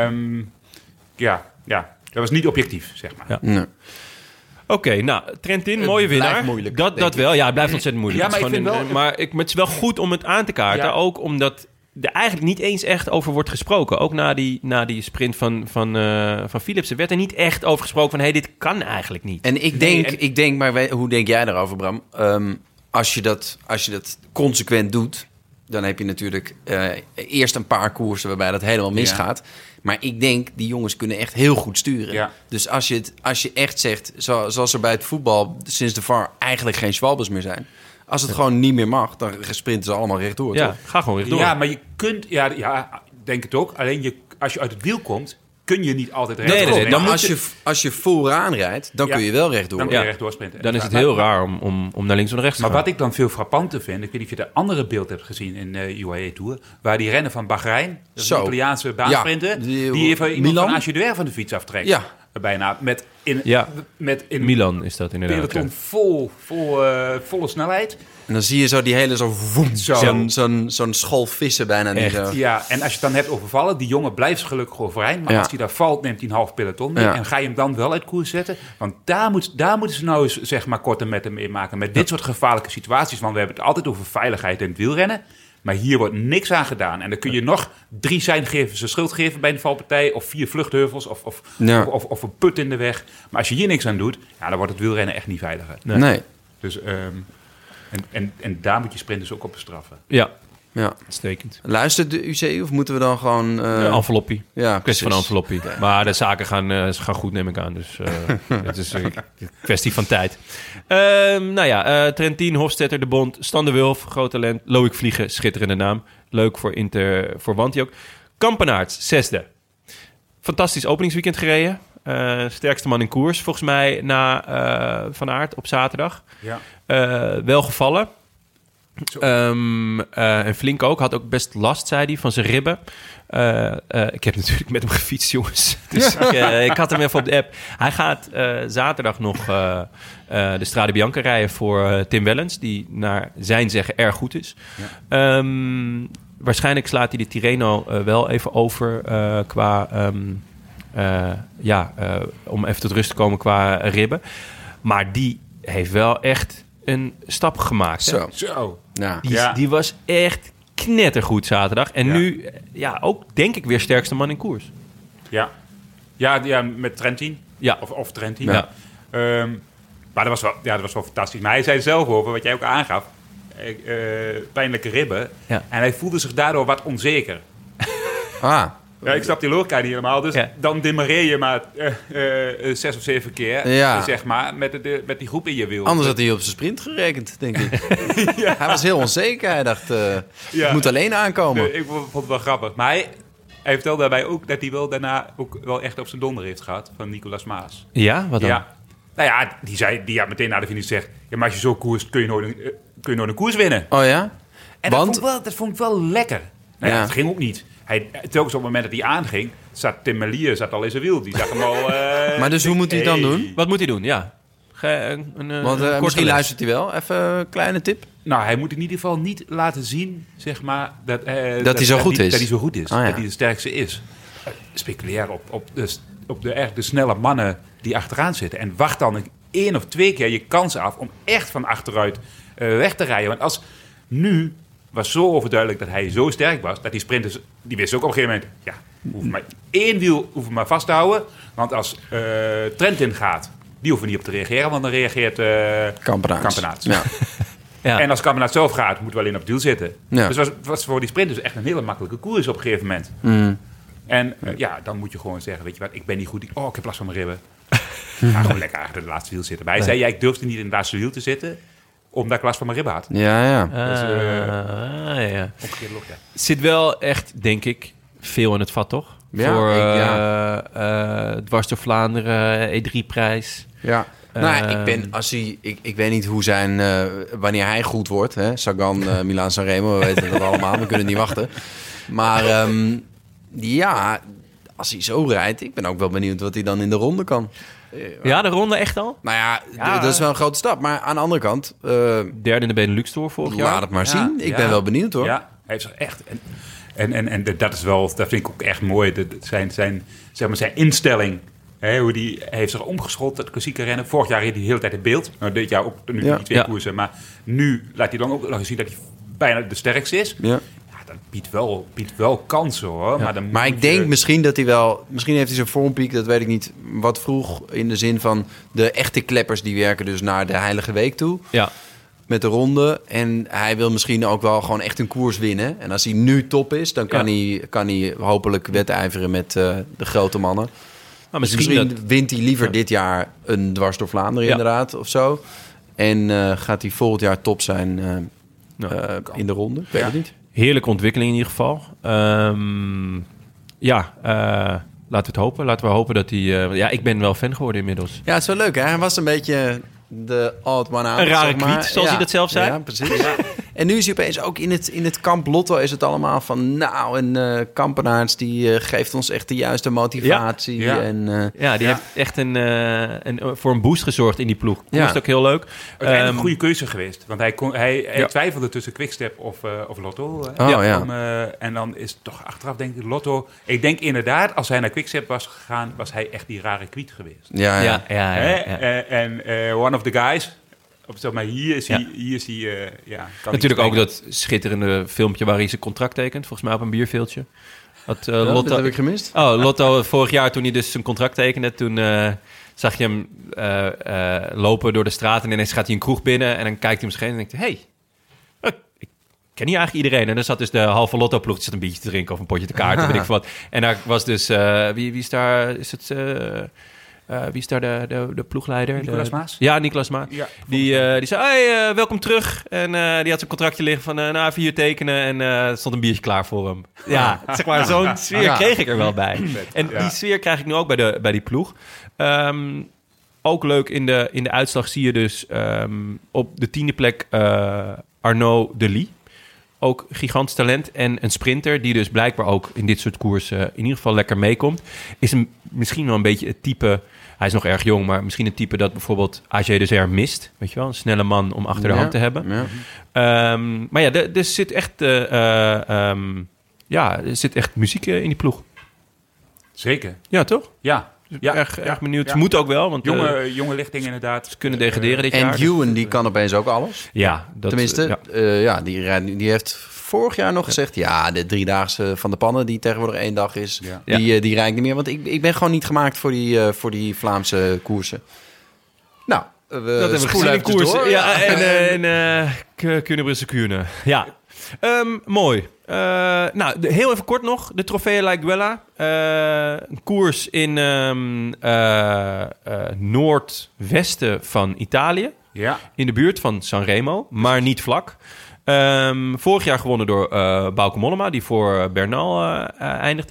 dat was niet objectief, zeg maar. Ja. Nee. Oké, Trentin, mooie winnaar. Blijft moeilijk, dat wel. Ja, het blijft ontzettend moeilijk. Ja, maar het is wel goed om het aan te kaarten. Ja. Ook omdat er eigenlijk niet eens echt over wordt gesproken. Ook na die sprint van Philipsen werd er niet echt over gesproken van... dit kan eigenlijk niet. En ik denk, maar hoe denk jij daarover, Bram? Als je dat consequent doet... dan heb je natuurlijk eerst een paar koersen waarbij dat helemaal misgaat... Ja. Maar ik denk, die jongens kunnen echt heel goed sturen. Ja. Dus als je echt zegt, zoals er bij het voetbal sinds de VAR eigenlijk geen Schwalbes meer zijn. Als het gewoon niet meer mag, dan sprinten ze allemaal rechtdoor. Ja, toch? ga gewoon rechtdoor. Ja, maar je kunt, denk het ook. Alleen als je uit het wiel komt, kun je niet altijd rechtdoor. Nee. Dan als je vooraan rijdt, dan kun je wel rechtdoor. Dan kun je rechtdoor sprinten. Dan is het heel raar om naar links of naar rechts te gaan. Maar wat ik dan veel frappanter vind, ik weet niet of je de andere beeld hebt gezien in de UAE Tour, waar die renner van Bahrein, dat is een Italiaanse baansprinter, die even iemand van Ache van de fiets aftrekt. Ja. Bijna met in Milan is dat inderdaad. Peloton volle snelheid. En dan zie je zo die hele zo'n school vissen bijna niet zo. Ja, en als je het dan hebt over vallen, die jongen blijft gelukkig overeind. Maar als hij daar valt, neemt hij een half peloton mee. Ja. En ga je hem dan wel uit koers zetten? Want daar moeten ze nou eens, zeg maar, korte metten mee maken. Met dit soort gevaarlijke situaties. Want we hebben het altijd over veiligheid in het wielrennen. Maar hier wordt niks aan gedaan. En dan kun je nog 3 zijngevers een schuld geven bij een valpartij. Of 4 vluchtheuvels. Of een put in de weg. Maar als je hier niks aan doet, dan wordt het wielrennen echt niet veiliger. Nee. Dus, en daar moet je sprinters ook op bestraffen. Ja. Ja. Uitstekend. Luistert de UCI of moeten we dan gewoon... enveloppie. Ja, kwestie van enveloppie. Okay. Maar de zaken gaan goed, neem ik aan. Dus het is een kwestie van tijd. Trentin, Hofstetter, De Bond, Stan de Wulf, groot talent. Loïc Vliegen, schitterende naam. Leuk voor Wanty ook. Kampenaerts, 6e. Fantastisch openingsweekend gereden. Sterkste man in koers, volgens mij, na Van Aert op zaterdag. Ja. Wel gevallen. En flink ook. Had ook best last, zei hij, van zijn ribben. Ik heb natuurlijk met hem gefietst, jongens. Dus ik had hem even op de app. Hij gaat zaterdag nog de Strade Bianca rijden voor Tim Wellens, die naar zijn zeggen erg goed is. Ja. Waarschijnlijk slaat hij de Tirreno wel even over om even tot rust te komen qua ribben. Maar die heeft wel echt een stap gemaakt. Zo. Ja. Die was echt knettergoed zaterdag. En nu ook denk ik weer sterkste man in koers. Ja, met Trentin. Ja. Of Trentin. Ja. Maar dat was wel fantastisch. Maar hij zei zelf over, wat jij ook aangaf, pijnlijke ribben. Ja. En hij voelde zich daardoor wat onzeker. Ja, ik snap die logica niet helemaal. Dus dan demareer je maar 6 of 7 keer, zeg maar, met die groep in je wiel. Anders had hij op zijn sprint gerekend, denk ik. Hij was heel onzeker. Hij dacht, ik moet alleen aankomen. Ik vond het wel grappig. Maar hij vertelde daarbij ook dat hij wel daarna ook wel echt op zijn donder heeft gehad van Nicolas Maas. Ja, wat dan? Ja. Nou ja, die had meteen na de finish gezegd, maar als je zo koerst, kun je nooit een koers winnen. Oh ja? En dat vond ik wel lekker. Nou ja, het ging ook niet. Telkens op het moment dat hij aanging, Tim Merlier al in zijn wiel. Die zag hem al... maar dus hoe moet hij dan doen? Wat moet hij doen, ja. Want misschien luistert hij wel. Even een kleine tip. Nou, hij moet in ieder geval niet laten zien, zeg maar, dat hij zo goed is. Dat hij zo goed is. Dat hij de sterkste is. Speculeer op de snelle mannen die achteraan zitten. En wacht dan 1 of 2 keer je kans af om echt van achteruit weg te rijden. Want als nu... was zo overduidelijk dat hij zo sterk was, dat die sprinters, die wisten ook op een gegeven moment, hoef maar 1 wiel hoeven maar vast te houden, want als Trentin gaat, die hoeven niet op te reageren, want dan reageert Kampenaerts. Ja. Ja. En als Kampenaerts zelf gaat, moet wel in op het wiel zitten. Ja. Dus was voor die sprinters echt een hele makkelijke koers op een gegeven moment. En dan moet je gewoon zeggen, weet je wat, ik ben niet goed, ik heb last van mijn ribben. Ga gewoon lekker achter de laatste wiel zitten. Maar hij zei, ik durfde niet in het laatste wiel te zitten, omdat ik last van mijn ribben had. Dus, zit wel echt, denk ik, veel in het vat, toch? Ja, voor Dwars door Vlaanderen, E3-prijs. Ja. Ik weet niet hoe wanneer hij goed wordt. Hè? Sagan, Milaan Sanremo, we weten dat allemaal. We kunnen niet wachten. Maar als hij zo rijdt, ik ben ook wel benieuwd wat hij dan in de ronde kan. Ja, de ronde echt al? Nou ja, dat is wel een grote stap. Maar aan de andere kant... derde in de Benelux Tour vorig jaar. Laat het maar zien. Ik ben wel benieuwd, hoor. Ja, hij heeft zich echt... En dat is wel... Dat vind ik ook echt mooi. Zijn instelling. Hij heeft zich omgeschot, het klassieke rennen. Vorig jaar reed hij de hele tijd in beeld. Nou, dit jaar ook nu die 2 koersen. Maar nu laat hij dan ook nog zien dat hij bijna de sterkste is. Ja. Dat biedt wel kansen, hoor. Ja. Maar ik denk misschien dat hij wel... Misschien heeft hij zijn vormpiek, dat weet ik niet, wat vroeg. In de zin van de echte kleppers die werken dus naar de Heilige Week toe. Ja. Met de ronde. En hij wil misschien ook wel gewoon echt een koers winnen. En als hij nu top is, dan kan hij hopelijk wedijveren met de grote mannen. Maar misschien wint hij liever dit jaar een Dwars door Vlaanderen inderdaad, of zo. En gaat hij volgend jaar top zijn in de ronde. Ik weet het niet. Heerlijke ontwikkeling in ieder geval. Laten we het hopen. Laten we hopen dat hij... ik ben wel fan geworden inmiddels. Ja, het is wel leuk, hè? Hij was een beetje de odd one out. Een rare kwiet, zoals hij dat zelf zei. Ja, precies. En nu is hij opeens ook in het kamp Lotto is het allemaal van... Kampenaerts die geeft ons echt de juiste motivatie. Ja, die heeft echt voor een boost gezorgd in die ploeg. Dat is ook heel leuk. Uiteindelijk een goede keuze geweest. Want hij twijfelde tussen Quickstep of Lotto. En dan is toch achteraf denk ik Lotto... Ik denk inderdaad, als hij naar Quickstep was gegaan... was hij echt die rare kwiet geweest. Ja. En one of the guys... Zeg maar, hier is hij, kan Natuurlijk hij ook dat schitterende filmpje waar hij zijn contract tekent. Volgens mij op een bierveeltje. Dat dat heb ik gemist. Oh, Lotto, vorig jaar toen hij dus zijn contract tekende, toen zag je hem lopen door de straat en ineens gaat hij een kroeg binnen en dan kijkt hij om zich heen en denkt hij, ik ken hier eigenlijk iedereen. En dan zat dus de halve Lotto-ploeg, die zat een biertje te drinken of een potje te kaarten, weet ik veel wat. En daar was dus, wie is daar, wie is daar de ploegleider? Nicolaas Maas? Ja, Nicolaas Maas. Ja, die zei, hey, welkom terug. En die had zijn contractje liggen van, nou, even hier tekenen. En er stond een biertje klaar voor hem. Ja, zeg maar, zo'n sfeer kreeg ik er wel bij. En die sfeer krijg ik nu ook bij die ploeg. Ook leuk, in de uitslag zie je dus op de 10e plek Arnaud Delis. Ook gigantisch talent. En een sprinter die dus blijkbaar ook in dit soort koersen in ieder geval lekker meekomt. Is misschien wel een beetje het type... Hij is nog erg jong, maar misschien het type dat bijvoorbeeld AG Desert mist. Weet je wel, een snelle man om achter de hand te hebben. Ja. Maar ja, er zit echt, er zit echt muziek in die ploeg. Zeker. Ja, toch? Ja. Erg benieuwd. Ja. Moet ook wel, want jonge lichting inderdaad. Ze kunnen degraderen dit jaar. En Ewan, die kan opeens ook alles. Ja. Tenminste, die heeft vorig jaar nog gezegd... ja, de 3-daagse van de pannen, die tegenwoordig 1 dag is... die rijdt niet meer. Want ik ben gewoon niet gemaakt voor die Vlaamse koersen. Nou, dat hebben we gezien in koersen. Door. Ja, en Kuurne-Brussel Kuurne. Ja. Mooi. Heel even kort nog. De Trofeo La Guella. Een koers in noordwesten van Italië. Ja. In de buurt van Sanremo, maar niet vlak. Vorig jaar gewonnen door Bauke Mollema, die voor Bernal eindigde.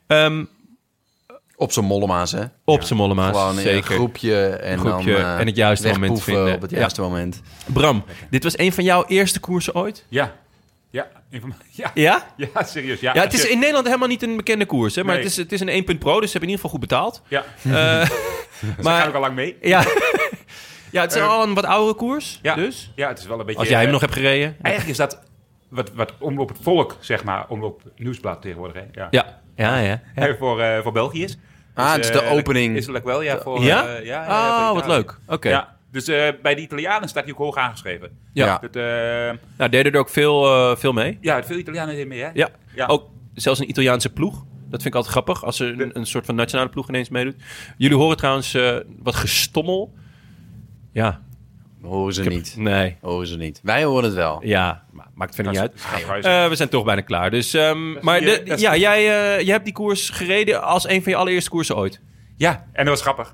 Op zijn Mollema's, hè? Op zijn Mollema's, gewoon zeker. Een groepje en dan en het juiste moment vinden. op het juiste moment. Bram, dit was een van jouw eerste koersen ooit? Ja. Ja? Ja? Ja, serieus. Ja, het is in Nederland helemaal niet een bekende koers, hè? Maar Nee. het is een 1 pro, dus ze hebben in ieder geval goed betaald. Ja. Maar Daar ga ik al lang mee. Ja, ja, het is al een wat oudere koers, Ja. dus. Ja, het is wel een beetje... Als jij hem nog hebt gereden. Eigenlijk is dat wat Omloop het Volk, zeg maar, Omloop Nieuwsblad tegenwoordig, hè? Ja. Voor België is. Het is de opening. Is het wel, ja. Voor, Ja? voor Wat Italië. leuk. Oké. Ja, dus bij de Italianen staat hij ook hoog aangeschreven. Ja. Dat, Nou, deden er ook veel mee. ja, veel Italianen deden mee, hè? Ja. Ja. Ook zelfs een Italiaanse ploeg. Dat vind ik altijd grappig, als er een soort van nationale ploeg ineens meedoet. Jullie horen trouwens wat gestommel. Ja. Horen ze niet. Nee. Horen ze niet. Wij horen het wel. Ja, maakt verder niet uit. uit. We zijn toch bijna klaar. Dus, maar jij hebt die koers gereden als een van je allereerste koersen ooit. Ja, en dat was grappig.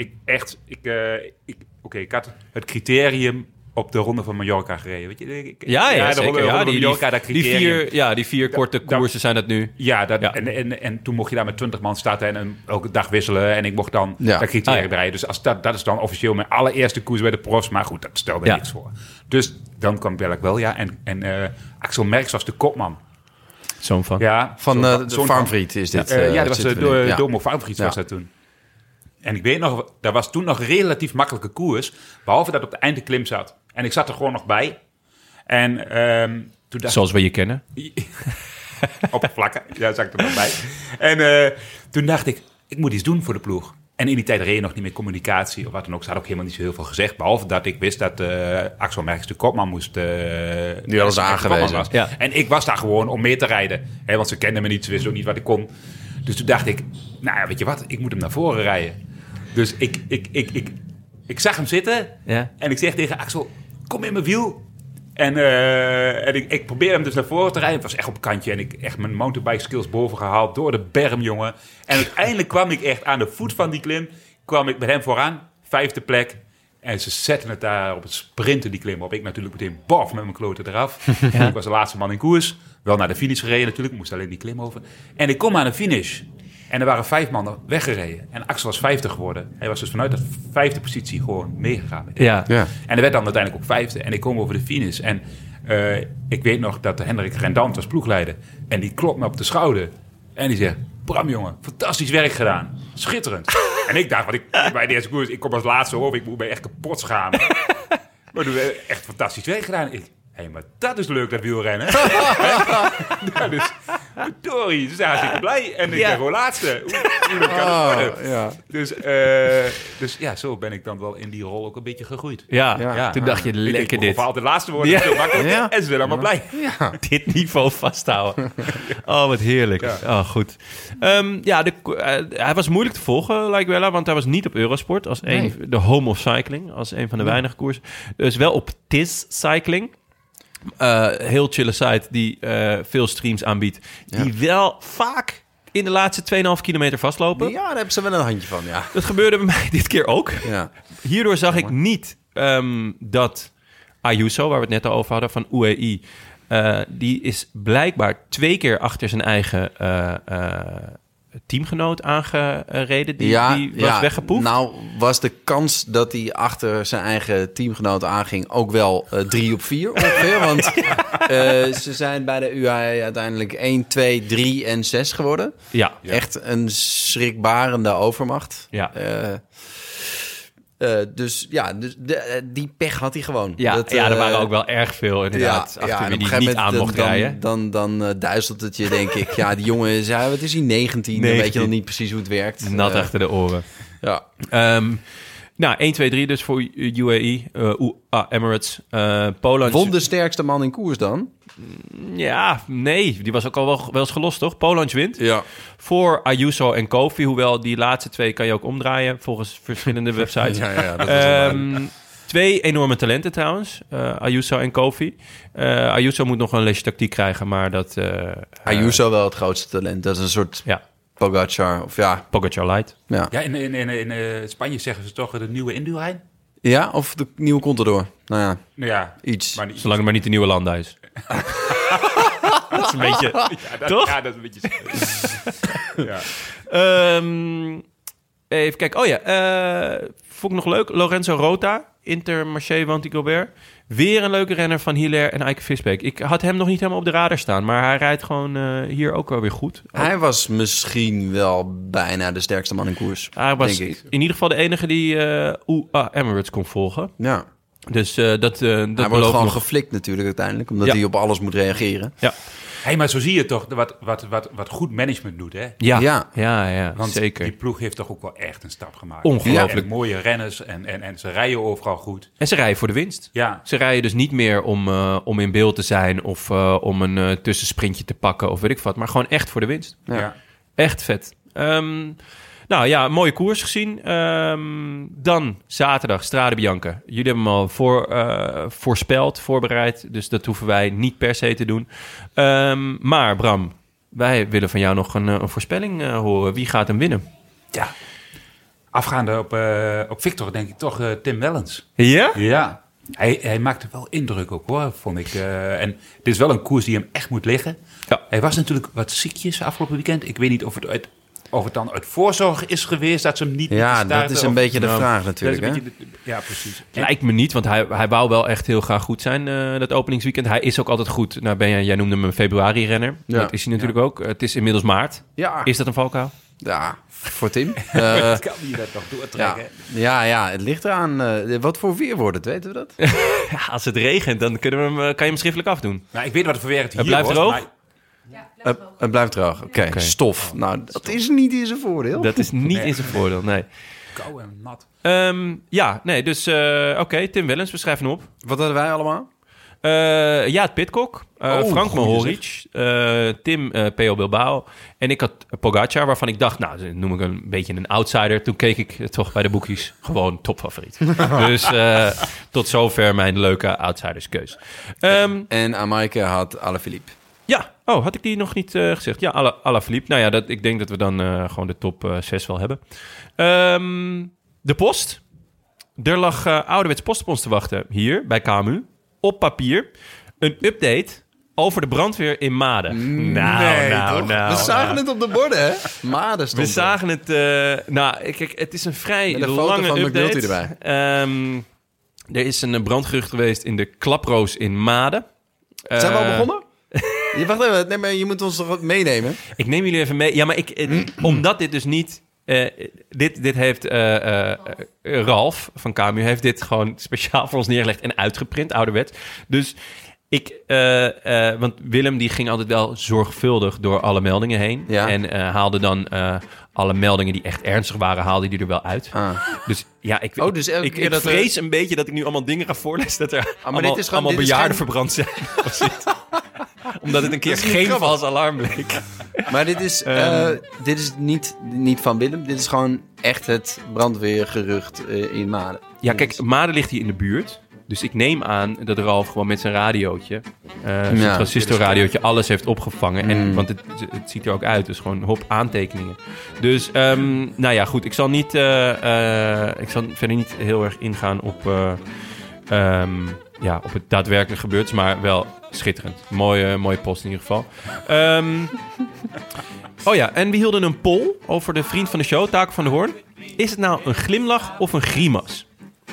Ik had het criterium op de Ronde van Mallorca gereden. Weet je? De Ronde zeker. van Mallorca, dat criterium. Die vier korte koersen zijn dat nu. Ja, en toen mocht je daar met 20 man starten en elke dag wisselen. En ik mocht dan dat criterium rijden. Dus als dat is dan officieel mijn allereerste koers bij de profs. Maar goed, dat stelde niks voor. Dus dan kwam Belk wel, ja. En Axel Merckx was de kopman. Zo'n van. Ja, Van de Farmvriet is dit. dat was de Domo Farmvriet was dat toen. En ik weet nog, dat was toen nog een relatief makkelijke koers. Behalve dat het op de eindeklim zat. En ik zat er gewoon nog bij. En toen dacht Zoals we je kennen. oppervlakken, daar zat ik er nog bij. En toen dacht ik moet iets doen voor de ploeg. En in die tijd reed je nog niet meer communicatie of wat dan ook. Ze had ook helemaal niet zo heel veel gezegd. Behalve dat ik wist dat Axel Merckx de kopman moest... die hadden ze aangewezen. Was. Ja. En ik was daar gewoon om mee te rijden. Hè, want ze kenden me niet, ze wisten ook niet wat ik kon. Dus toen dacht ik, nou ja, weet je wat? Ik moet hem naar voren rijden. Dus ik zag hem zitten. Ja. En ik zeg tegen Axel, kom in mijn wiel. En ik probeerde hem dus naar voren te rijden. Het was echt op kantje. En ik echt mijn mountainbike skills boven gehaald. Door de berm, jongen. En uiteindelijk kwam ik echt aan de voet van die klim. Kwam ik met hem vooraan. 5e plek. En ze zetten het daar op het sprinten, die klim op. Ik natuurlijk meteen bof met mijn kloten eraf. Ja. Ik was de laatste man in koers. Wel naar de finish gereden natuurlijk. Ik moest alleen die klim over. En ik kom aan de finish. En er waren 5 mannen weggereden. En Axel was 50 geworden. Hij was dus vanuit de 5e positie gewoon meegegaan. Ja. En hij werd dan uiteindelijk ook 5e. En ik kom over de finish. En ik weet nog dat Hendrik Rendant was ploegleider. En die klopt me op de schouder. En die zegt, Bram jongen, fantastisch werk gedaan. Schitterend. En ik dacht, bij de eerste koers, ik kom als laatste over. Ik moet me echt kapot schamen. Maar toen hebben we echt fantastisch werk gedaan. Hé, maar dat is leuk, dat wielrennen. Ja, dus Verdorie, ze zijn hartstikke blij. En ik ben gewoon laatste. Hoe dat kan worden? Ja. Dus ja, zo ben ik dan wel in die rol ook een beetje gegroeid. Ja. Toen dacht je, lekker dit. Ik altijd laatste worden, veel makkelijker. Ja. En ze zijn allemaal blij. Dit niveau vasthouden. Oh, wat heerlijk. Ja. Oh, goed. Hij was moeilijk te volgen, lijkt wel, want hij was niet op Eurosport als de home of cycling, als een van de weinige koersen. Dus wel op TIS Cycling. Heel chille site die veel streams aanbiedt. Die wel vaak in de laatste 2,5 kilometer vastlopen. Ja, daar hebben ze wel een handje van, ja. Dat gebeurde bij mij dit keer ook. Ja. Hierdoor zag ik niet dat Ayuso, waar we het net al over hadden, van UAE... die is blijkbaar 2 keer achter zijn eigen teamgenoot aangereden. Die was weggepoefd. Nou, was de kans dat hij achter zijn eigen teamgenoot aanging ook wel 3 op 4 ongeveer. Want ze zijn bij de UAE uiteindelijk 1, 2, 3 en 6 geworden. Ja. Echt een schrikbarende overmacht. Ja. Die pech had hij gewoon. Ja, er waren ook wel erg veel inderdaad achter wie die niet aan mocht rijden. Dan duizelt het je, denk ik. Ja, die jongen is, wat is hij, 19? Dan weet je nog niet precies hoe het werkt. Nat achter de oren. Ja. 1, 2, 3 dus voor UAE, Emirates, Poland. Won de sterkste man in koers dan? Ja, nee, die was ook al wel eens gelost, toch? Poland wint. Ja. Voor Ayuso en Kofi, hoewel die laatste 2 kan je ook omdraaien, volgens verschillende websites. Ja, dat is 2 enorme talenten trouwens, Ayuso en Kofi. Ayuso moet nog een lesje tactiek krijgen, maar dat... Ayuso wel het grootste talent. Dat is een soort Pogacar, of Pogacar light. Ja, in Spanje zeggen ze toch de nieuwe Indurain? Ja, of de nieuwe Contador. Nou ja, iets. Maar niet, zolang het maar niet de nieuwe Landhuis. Dat is een beetje... toch? Ja, dat is een beetje... ja. Even kijken. Vond ik nog leuk. Lorenzo Rota, Intermarché Wanty-Gobert. Weer een leuke renner van Hilaire en Eike Visbeek. Ik had hem nog niet helemaal op de radar staan, maar hij rijdt gewoon hier ook wel weer goed. Hij was misschien wel bijna de sterkste man in koers. Hij was denk ik. in ieder geval de enige die Emirates kon volgen. Ja. Dus dat hij wordt belooft gewoon nog. geflikt natuurlijk uiteindelijk, omdat hij op alles moet reageren. Ja. Hey, maar zo zie je toch wat goed management doet, hè? Ja, Want zeker. die ploeg heeft toch ook wel echt een stap gemaakt. Ongelooflijk. En mooie renners en ze rijden overal goed. En ze rijden voor de winst. Ja. Ze rijden dus niet meer om in beeld te zijn of om een tussensprintje te pakken of weet ik wat, maar gewoon echt voor de winst. Ja. Echt vet. Mooie koers gezien. Dan zaterdag, Strade Bianca. Jullie hebben hem al voorspeld, voorbereid. Dus dat hoeven wij niet per se te doen. Maar Bram, wij willen van jou nog een voorspelling horen. Wie gaat hem winnen? Ja. Afgaande op Victor denk ik toch Tim Wellens. Ja? Ja. Hij maakte wel indruk ook, hoor, vond ik. En dit is wel een koers die hem echt moet liggen. Ja. Hij was natuurlijk wat ziekjes afgelopen weekend. Ik weet niet of het dan uit voorzorg is geweest dat ze hem niet Ja, dat is een beetje de vraag natuurlijk. Ja, precies. Lijkt me niet, want hij wou wel echt heel graag goed zijn dat openingsweekend. Hij is ook altijd goed. Nou, jij noemde hem een februari-renner. Ja. Dat is hij natuurlijk ook. Het is inmiddels maart. Ja. Is dat een valkuil? Ja, voor Tim. Kan je dat nog doortrekken? Ja, het ligt eraan. Wat voor weer wordt het, weten we dat? Ja, als het regent, dan kan je hem schriftelijk afdoen. Nou, ik weet wat voor weer het hier blijft wordt, droog? maar- Het blijft droog. Oké, stof. Nou, dat is niet in zijn voordeel. Dat is niet in zijn voordeel, nee. Kou en nat. Oké, Tim Wellens, we schrijven hem op. Wat hadden wij allemaal? Het Pitcock, Frank Mohoric, Tim P.O. Bilbao en ik had Pogacar, waarvan ik dacht, nou, dat noem ik een beetje een outsider. Toen keek ik toch bij de boekjes gewoon topfavoriet. Dus tot zover mijn leuke outsiderskeus. En Amaike had Alaphilippe. Ja, had ik die nog niet gezegd? Ja, Alaphilippe. Nou ja, ik denk dat we dan gewoon de top 6 wel hebben. De post. Er lag ouderwets post op ons te wachten hier bij KMU. Op papier. Een update over de brandweer in Maden. Nou. We zagen het op de borden, hè? Maden stond We zagen het... kijk, het is een vrij met een foto lange van update. McNulty erbij. Er is een brandgerucht geweest in de Klaproos in Maden. Zijn we al begonnen? Wacht even, nee, maar je moet ons toch wat meenemen? Ik neem jullie even mee. Ja, maar omdat dit dus niet... Dit heeft Ralf van KMU heeft dit gewoon speciaal voor ons neergelegd en uitgeprint, ouderwets. Dus Want Willem die ging altijd wel zorgvuldig door alle meldingen heen. Ja. En haalde dan alle meldingen die echt ernstig waren, haalde die er wel uit. Dus ja, ik vrees een beetje dat ik nu allemaal dingen ga voorlezen dat er allemaal bejaarden verbrand zijn. Omdat het een keer geen vals alarm bleek. Maar dit is niet van Willem. Dit is gewoon echt het brandweergerucht in Maden. Ja, kijk, Maden ligt hier in de buurt. Dus ik neem aan dat Ralf gewoon met zijn radiootje, zijn transistorradiootje, alles heeft opgevangen. Want het ziet er ook uit, dus gewoon hop aantekeningen. Dus, nou ja, goed. Ik zal verder niet heel erg ingaan op het daadwerkelijk gebeurd, maar wel schitterend. Mooie post in ieder geval. Oh ja, en we hielden een poll over de vriend van de show, Taco van der Hoorn. Is het nou een glimlach of een grimas?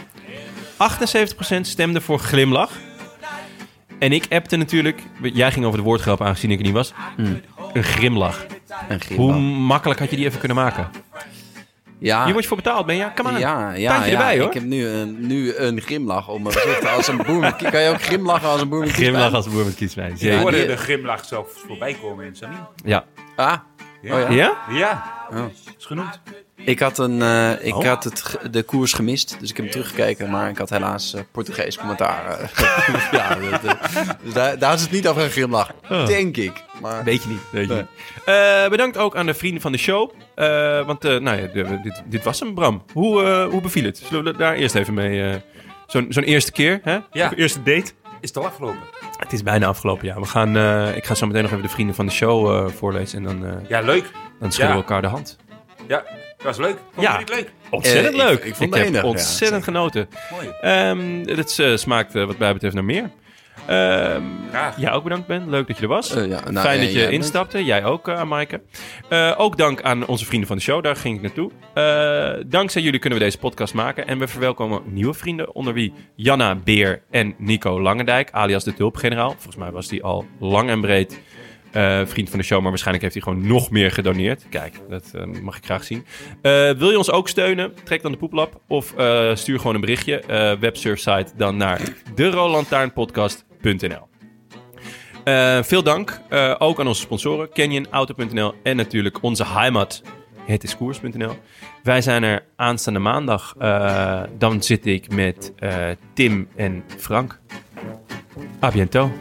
78% stemde voor glimlach. En ik appte natuurlijk... Jij ging over de woordgrap, aangezien ik er niet was. Een grimlach. Hoe makkelijk had je die even kunnen maken? Ja. Hier word je voor betaald, ben je? Kom aan. Ja, erbij, hoor. Ik heb nu een grimlach op mijn gezicht. Als een boer met kan je ook grimlachen als een boer met kiespijn? Grimlach als een boer met kiespijn. Je hoorde de grimlach zelf voorbij komen in Samien. Ja. Ja? Ja? Is genoemd. Ik had de koers gemist, dus ik heb hem teruggekeken. Maar ik had helaas Portugees commentaar. Dus daar is het niet over een grimlach, denk ik. Maar... Weet je niet. Bedankt ook aan de vrienden van de show. Want dit was hem, Bram. Hoe beviel het? Zullen we daar eerst even mee... Zo'n eerste keer, hè? Ja. Eerste date. Is het al afgelopen? Het is bijna afgelopen, ja. Ik ga zo meteen nog even de vrienden van de show voorlezen. En dan, leuk. Dan schudden we elkaar de hand. Ja, dat was leuk. Vond je het leuk? Ontzettend leuk. Ik vond het enig. Ontzettend genoten. Mooi. Het smaakt wat mij betreft naar meer. Ja, ook bedankt Ben. Leuk dat je er was. Fijn dat je instapte. Jij ook, Maaike. Ook dank aan onze vrienden van de show. Daar ging ik naartoe. Dankzij jullie kunnen we deze podcast maken. En we verwelkomen nieuwe vrienden. Onder wie Janna Beer en Nico Langendijk. Alias de Tulpgeneraal. Volgens mij was die al lang en breed vriend van de show. Maar waarschijnlijk heeft hij gewoon nog meer gedoneerd. Kijk, dat mag ik graag zien. Wil je ons ook steunen? Trek dan de poeplap. Of stuur gewoon een berichtje. Websurfsite dan naar deroodlantaarnpodcast.nl. Veel dank ook aan onze sponsoren Canyon, Auto.nl en natuurlijk onze heimat hetiskoers.nl. Wij zijn er aanstaande maandag. Dan zit ik met Tim en Frank. A bientôt.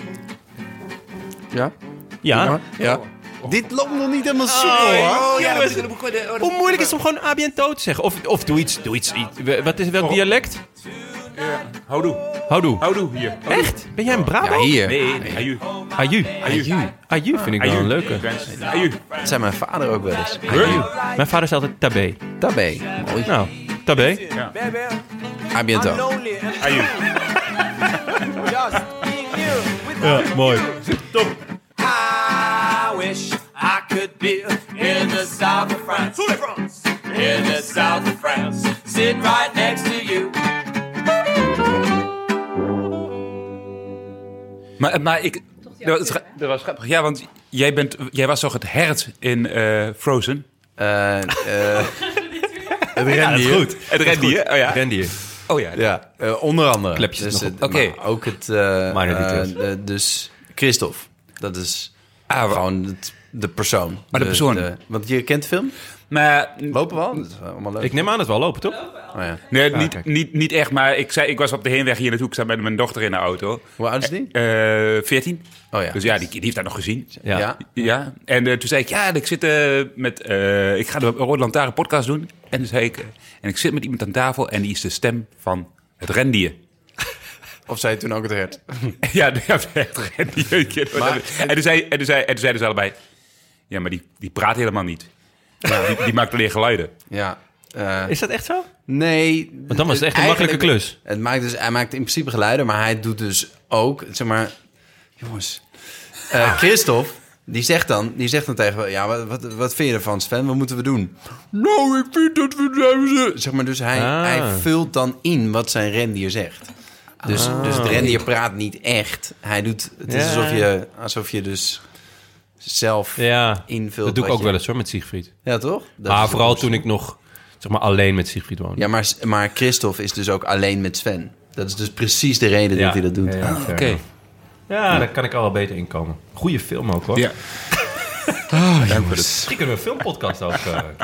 Ja? Ja. Dit loopt nog niet helemaal soepel, hoor. Hoe moeilijk is het om gewoon a bientôt te zeggen? Of doe iets. Wat is welk dialect? Houdoe hier. Echt? Ben jij een Brabo? Ja, hier. Nee, Aju vind ik wel een leuke. Aju. Dat zei mijn vader ook wel eens. Mijn vader zei altijd tabé. Tabé. Mooi. Nou, tabé. Ja. A bientôt. Aju. Ja, mooi. Top. I wish I could be in the south of France. In the south of France. Sitting right next to you. Maar dat was grappig. Ja, want jij was toch het hert in Frozen? Het rendier. Goed. Het rendier. Oh ja. Rendier. Oh ja. Ja, onder andere. Klepjes dus nog op. Oké. Ook het... dus Christophe. Dat is gewoon de persoon. Maar de persoon. Want je kent de film? Maar Lopen we al? Dat is allemaal leuk. Ik neem aan dat we al lopen, toch? Oh, ja. nee, niet echt, maar ik was op de heenweg hier naartoe. Ik zat met mijn dochter in de auto. Hoe oud is die? 14. Oh ja. Dus ja, die heeft dat nog gezien. Ja. Ja. En toen zei ik, ik zit ik ga de Rode Lantaarn podcast doen. En toen zei ik, en ik zit met iemand aan tafel en die is de stem van het rendier. Of zei je toen ook het hert? Ja, het rendier. En toen zeiden ze allebei, ja, maar die praat helemaal niet. Ja, die maakt alleen geluiden. Ja. Is dat echt zo? Nee. Want dan was het echt een makkelijke klus. Hij maakt in principe geluiden, maar hij doet dus ook, zeg maar... Jongens. Christophe, die zegt dan tegen... Ja, wat vind je ervan, Sven? Wat moeten we doen? Nou, ik vind dat we... Zeg maar, dus hij vult dan in wat zijn rendier zegt. Dus het rendier praat niet echt. Hij doet... Het is alsof je dus... zelf invult. Dat doe ik ook wel eens hoor, met Siegfried. Ja, toch? Maar vooral toen ik nog alleen met Siegfried woonde. Ja, maar Christophe is dus ook alleen met Sven. Dat is dus precies de reden dat hij dat doet. Oké. Ja, daar kan ik al wel beter in komen. Goeie film ook, hoor. Ja. Misschien kunnen we een filmpodcast ook...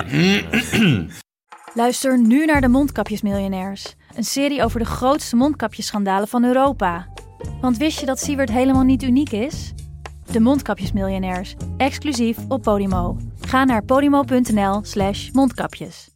Luister nu naar de Mondkapjesmiljonairs. Een serie over de grootste mondkapjesschandalen van Europa. Want wist je dat Siewert helemaal niet uniek is? De Mondkapjesmiljonairs, exclusief op Podimo. Ga naar podimo.nl/mondkapjes.